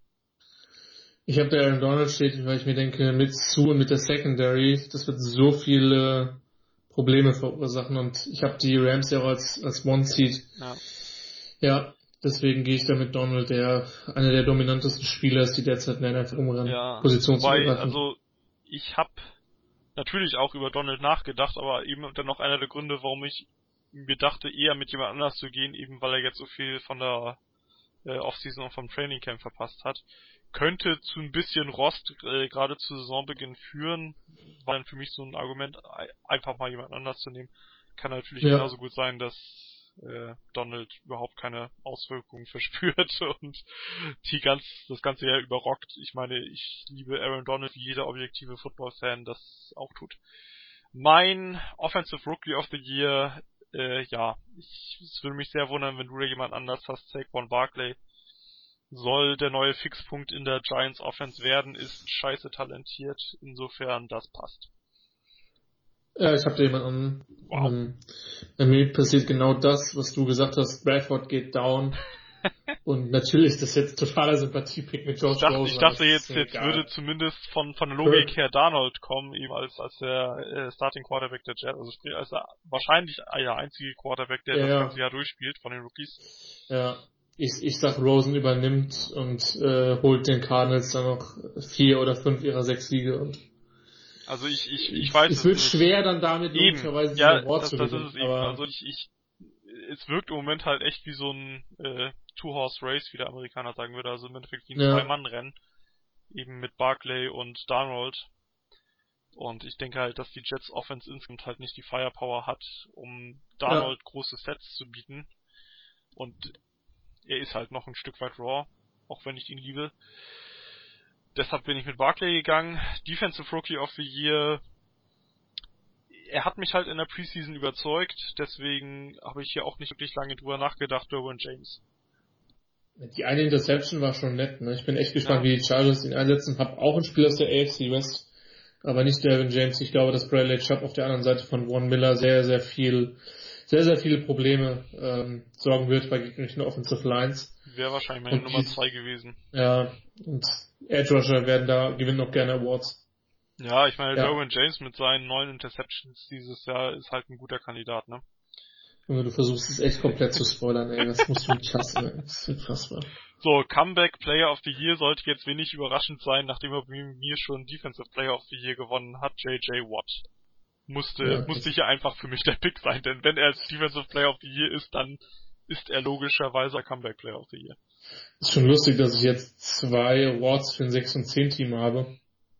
Ich habe da Aaron Donald steht, weil ich mir denke, mit Sue und mit der Secondary, das wird so viele Probleme verursachen und ich habe die Rams ja auch als, als One-Seed. Ja. Ja, deswegen gehe ich da mit Donald, der einer der dominantesten Spieler ist, die derzeit in der N F L umrennen, ja, Position wobei, zu ergreifen. Also ich habe natürlich auch über Donald nachgedacht, aber eben dann noch einer der Gründe, warum ich mir dachte, eher mit jemand anders zu gehen, eben weil er jetzt so viel von der äh, Offseason und vom Training Camp verpasst hat. Könnte zu ein bisschen Rost äh, gerade zu Saisonbeginn führen, war dann für mich so ein Argument, einfach mal jemand anders zu nehmen. Kann natürlich ja. genauso gut sein, dass äh, Donald überhaupt keine Auswirkungen verspürt und die ganz das ganze Jahr überrockt. Ich meine, ich liebe Aaron Donald, wie jeder objektive Football-Fan das auch tut. Mein Offensive Rookie of the Year, äh, ja, ich, es würde mich sehr wundern, wenn du da jemand anders hast, Saquon Barkley. Soll der neue Fixpunkt in der Giants Offense werden, ist scheiße talentiert, insofern das passt. Ja, ich habe da jemanden. Wow. Ähm, bei mir passiert genau das, was du gesagt hast. Bradford geht down. Und natürlich ist das jetzt totaler Sympathiepick mit Josh Rosen. Ich dachte jetzt, jetzt würde zumindest von von der Logik Kirk. her Darnold kommen, eben als als der äh, Starting Quarterback der Jets, also sprich als der wahrscheinlich der einzige Quarterback, der ja, das ja. ganze Jahr durchspielt von den Rookies. Ja, ich ich sag Rosen übernimmt und äh, holt den Cardinals dann noch vier oder fünf ihrer sechs Siege und also ich ich ich weiß es, es wird nicht. schwer dann damit eben. logischerweise ja, Award das, zu das gewinnen, ist es eben. Also ich ich es wirkt im Moment halt echt wie so ein äh, Two-Horse-Race, wie der Amerikaner sagen würde, also im Endeffekt wie ein ja. Zwei-Mann-Rennen, eben mit Barkley und Darnold. Und ich denke halt, dass die Jets Offense insgesamt halt nicht die Firepower hat, um Darnold ja. große Sets zu bieten. Und er ist halt noch ein Stück weit raw, auch wenn ich ihn liebe. Deshalb bin ich mit Barkley gegangen. Defensive Rookie of the Year. Er hat mich halt in der Preseason überzeugt, deswegen habe ich hier auch nicht wirklich lange drüber nachgedacht, Derwin James. Die eine Interception war schon nett, ne? Ich bin echt gespannt, ja. wie die Chargers ihn einsetzen. Hab auch ein Spiel aus der A F C West, aber nicht Derwin James. Ich glaube, dass Bradley Chubb auf der anderen Seite von Von Miller sehr, sehr viel, sehr, sehr viele Probleme ähm, sorgen wird bei gegnerischen Offensive Lines. Wäre wahrscheinlich meine und Nummer zwei gewesen. Ja, und Edge Rusher werden da, gewinnen auch gerne Awards. Ja, ich meine, ja. Derwin James mit seinen neun Interceptions dieses Jahr ist halt ein guter Kandidat, ne? Junge, du versuchst es echt komplett zu spoilern, ey. Das musst du nicht hassen, ey. Das ist unfassbar. So, Comeback Player of the Year sollte jetzt wenig überraschend sein, nachdem er bei mir schon Defensive Player of the Year gewonnen hat, J J Watt. Musste, ja, musste hier einfach für mich der Pick sein, denn wenn er als Defensive Player of the Year ist, dann ist er logischerweise Comeback Player of the Year. Ist schon lustig, dass ich jetzt zwei Awards für ein sechs und zehn Team habe.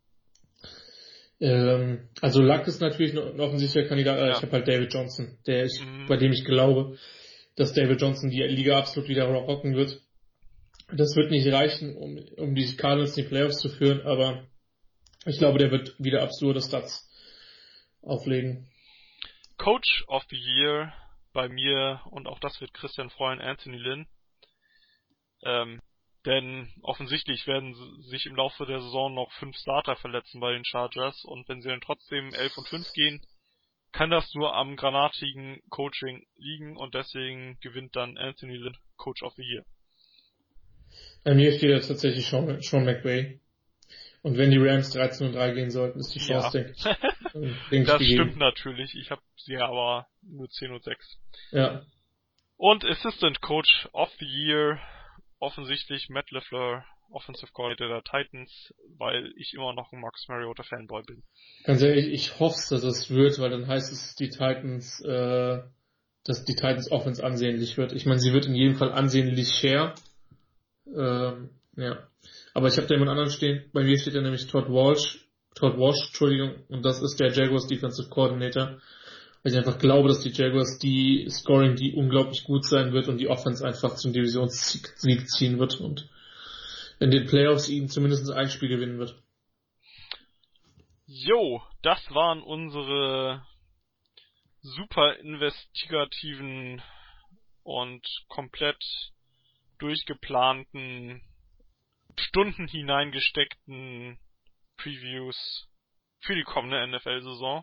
Ähm, also Luck ist natürlich noch, noch ein sicherer Kandidat, aber ja. ich habe halt David Johnson, der ich, mhm. bei dem ich glaube, dass David Johnson die Liga absolut wieder rocken wird. Das wird nicht reichen, um, um die Cardinals in die Playoffs zu führen, aber ich glaube, der wird wieder absurde Stats auflegen. Coach of the Year bei mir, und auch das wird Christian freuen, Anthony Lynn. Ähm, Denn offensichtlich werden sich im Laufe der Saison noch fünf Starter verletzen bei den Chargers und wenn sie dann trotzdem elf und fünf gehen, kann das nur am granatigen Coaching liegen und deswegen gewinnt dann Anthony Lynn Coach of the Year. Bei mir steht jetzt tatsächlich Sean, Sean McVay. Und wenn die Rams dreizehn und drei gehen sollten, ist die Chance, ja. denke ich, Das gegeben. stimmt natürlich. Ich habe sie aber nur zehn und sechs. Ja. Und Assistant Coach of the Year offensichtlich Matt LaFleur, Offensive Coordinator der Titans, weil ich immer noch ein Marcus Mariota Fanboy bin. Ganz ehrlich, ich hoffe, dass es wird, weil dann heißt es, die Titans, äh, dass die Titans Offense ansehnlich wird. Ich meine, sie wird in jedem Fall ansehnlich share. Ähm, Ja. Aber ich habe da jemand anderen stehen, bei mir steht ja nämlich Todd Walsh, Todd Walsh, Entschuldigung, und das ist der Jaguars Defensive Coordinator. Weil ich einfach glaube, dass die Jaguars die Scoring, die unglaublich gut sein wird und die Offense einfach zum Divisionssieg ziehen wird und in den Playoffs ihnen zumindest ein Spiel gewinnen wird. Jo, das waren unsere super investigativen und komplett durchgeplanten, Stunden hineingesteckten Previews für die kommende N F L-Saison.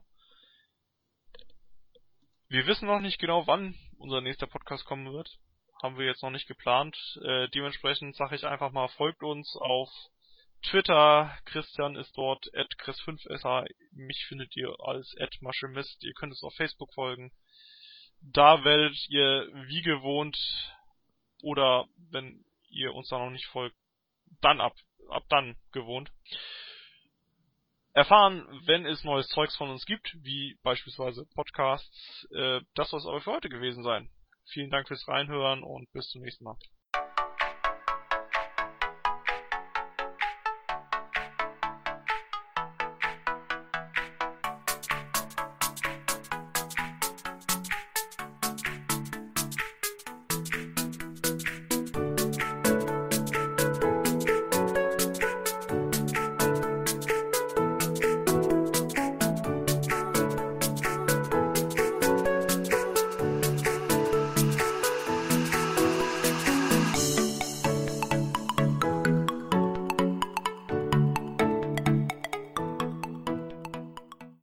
Wir wissen noch nicht genau, wann unser nächster Podcast kommen wird. Haben wir jetzt noch nicht geplant. Äh, dementsprechend sage ich einfach mal, folgt uns auf Twitter. Christian ist dort at chris fünf s h. Mich findet ihr als at maschemist. Ihr könnt uns auf Facebook folgen. Da werdet ihr wie gewohnt, oder wenn ihr uns da noch nicht folgt, dann ab, ab dann gewohnt, erfahren, wenn es neues Zeugs von uns gibt, wie beispielsweise Podcasts. Äh, das soll es aber für heute gewesen sein. Vielen Dank fürs Reinhören und bis zum nächsten Mal.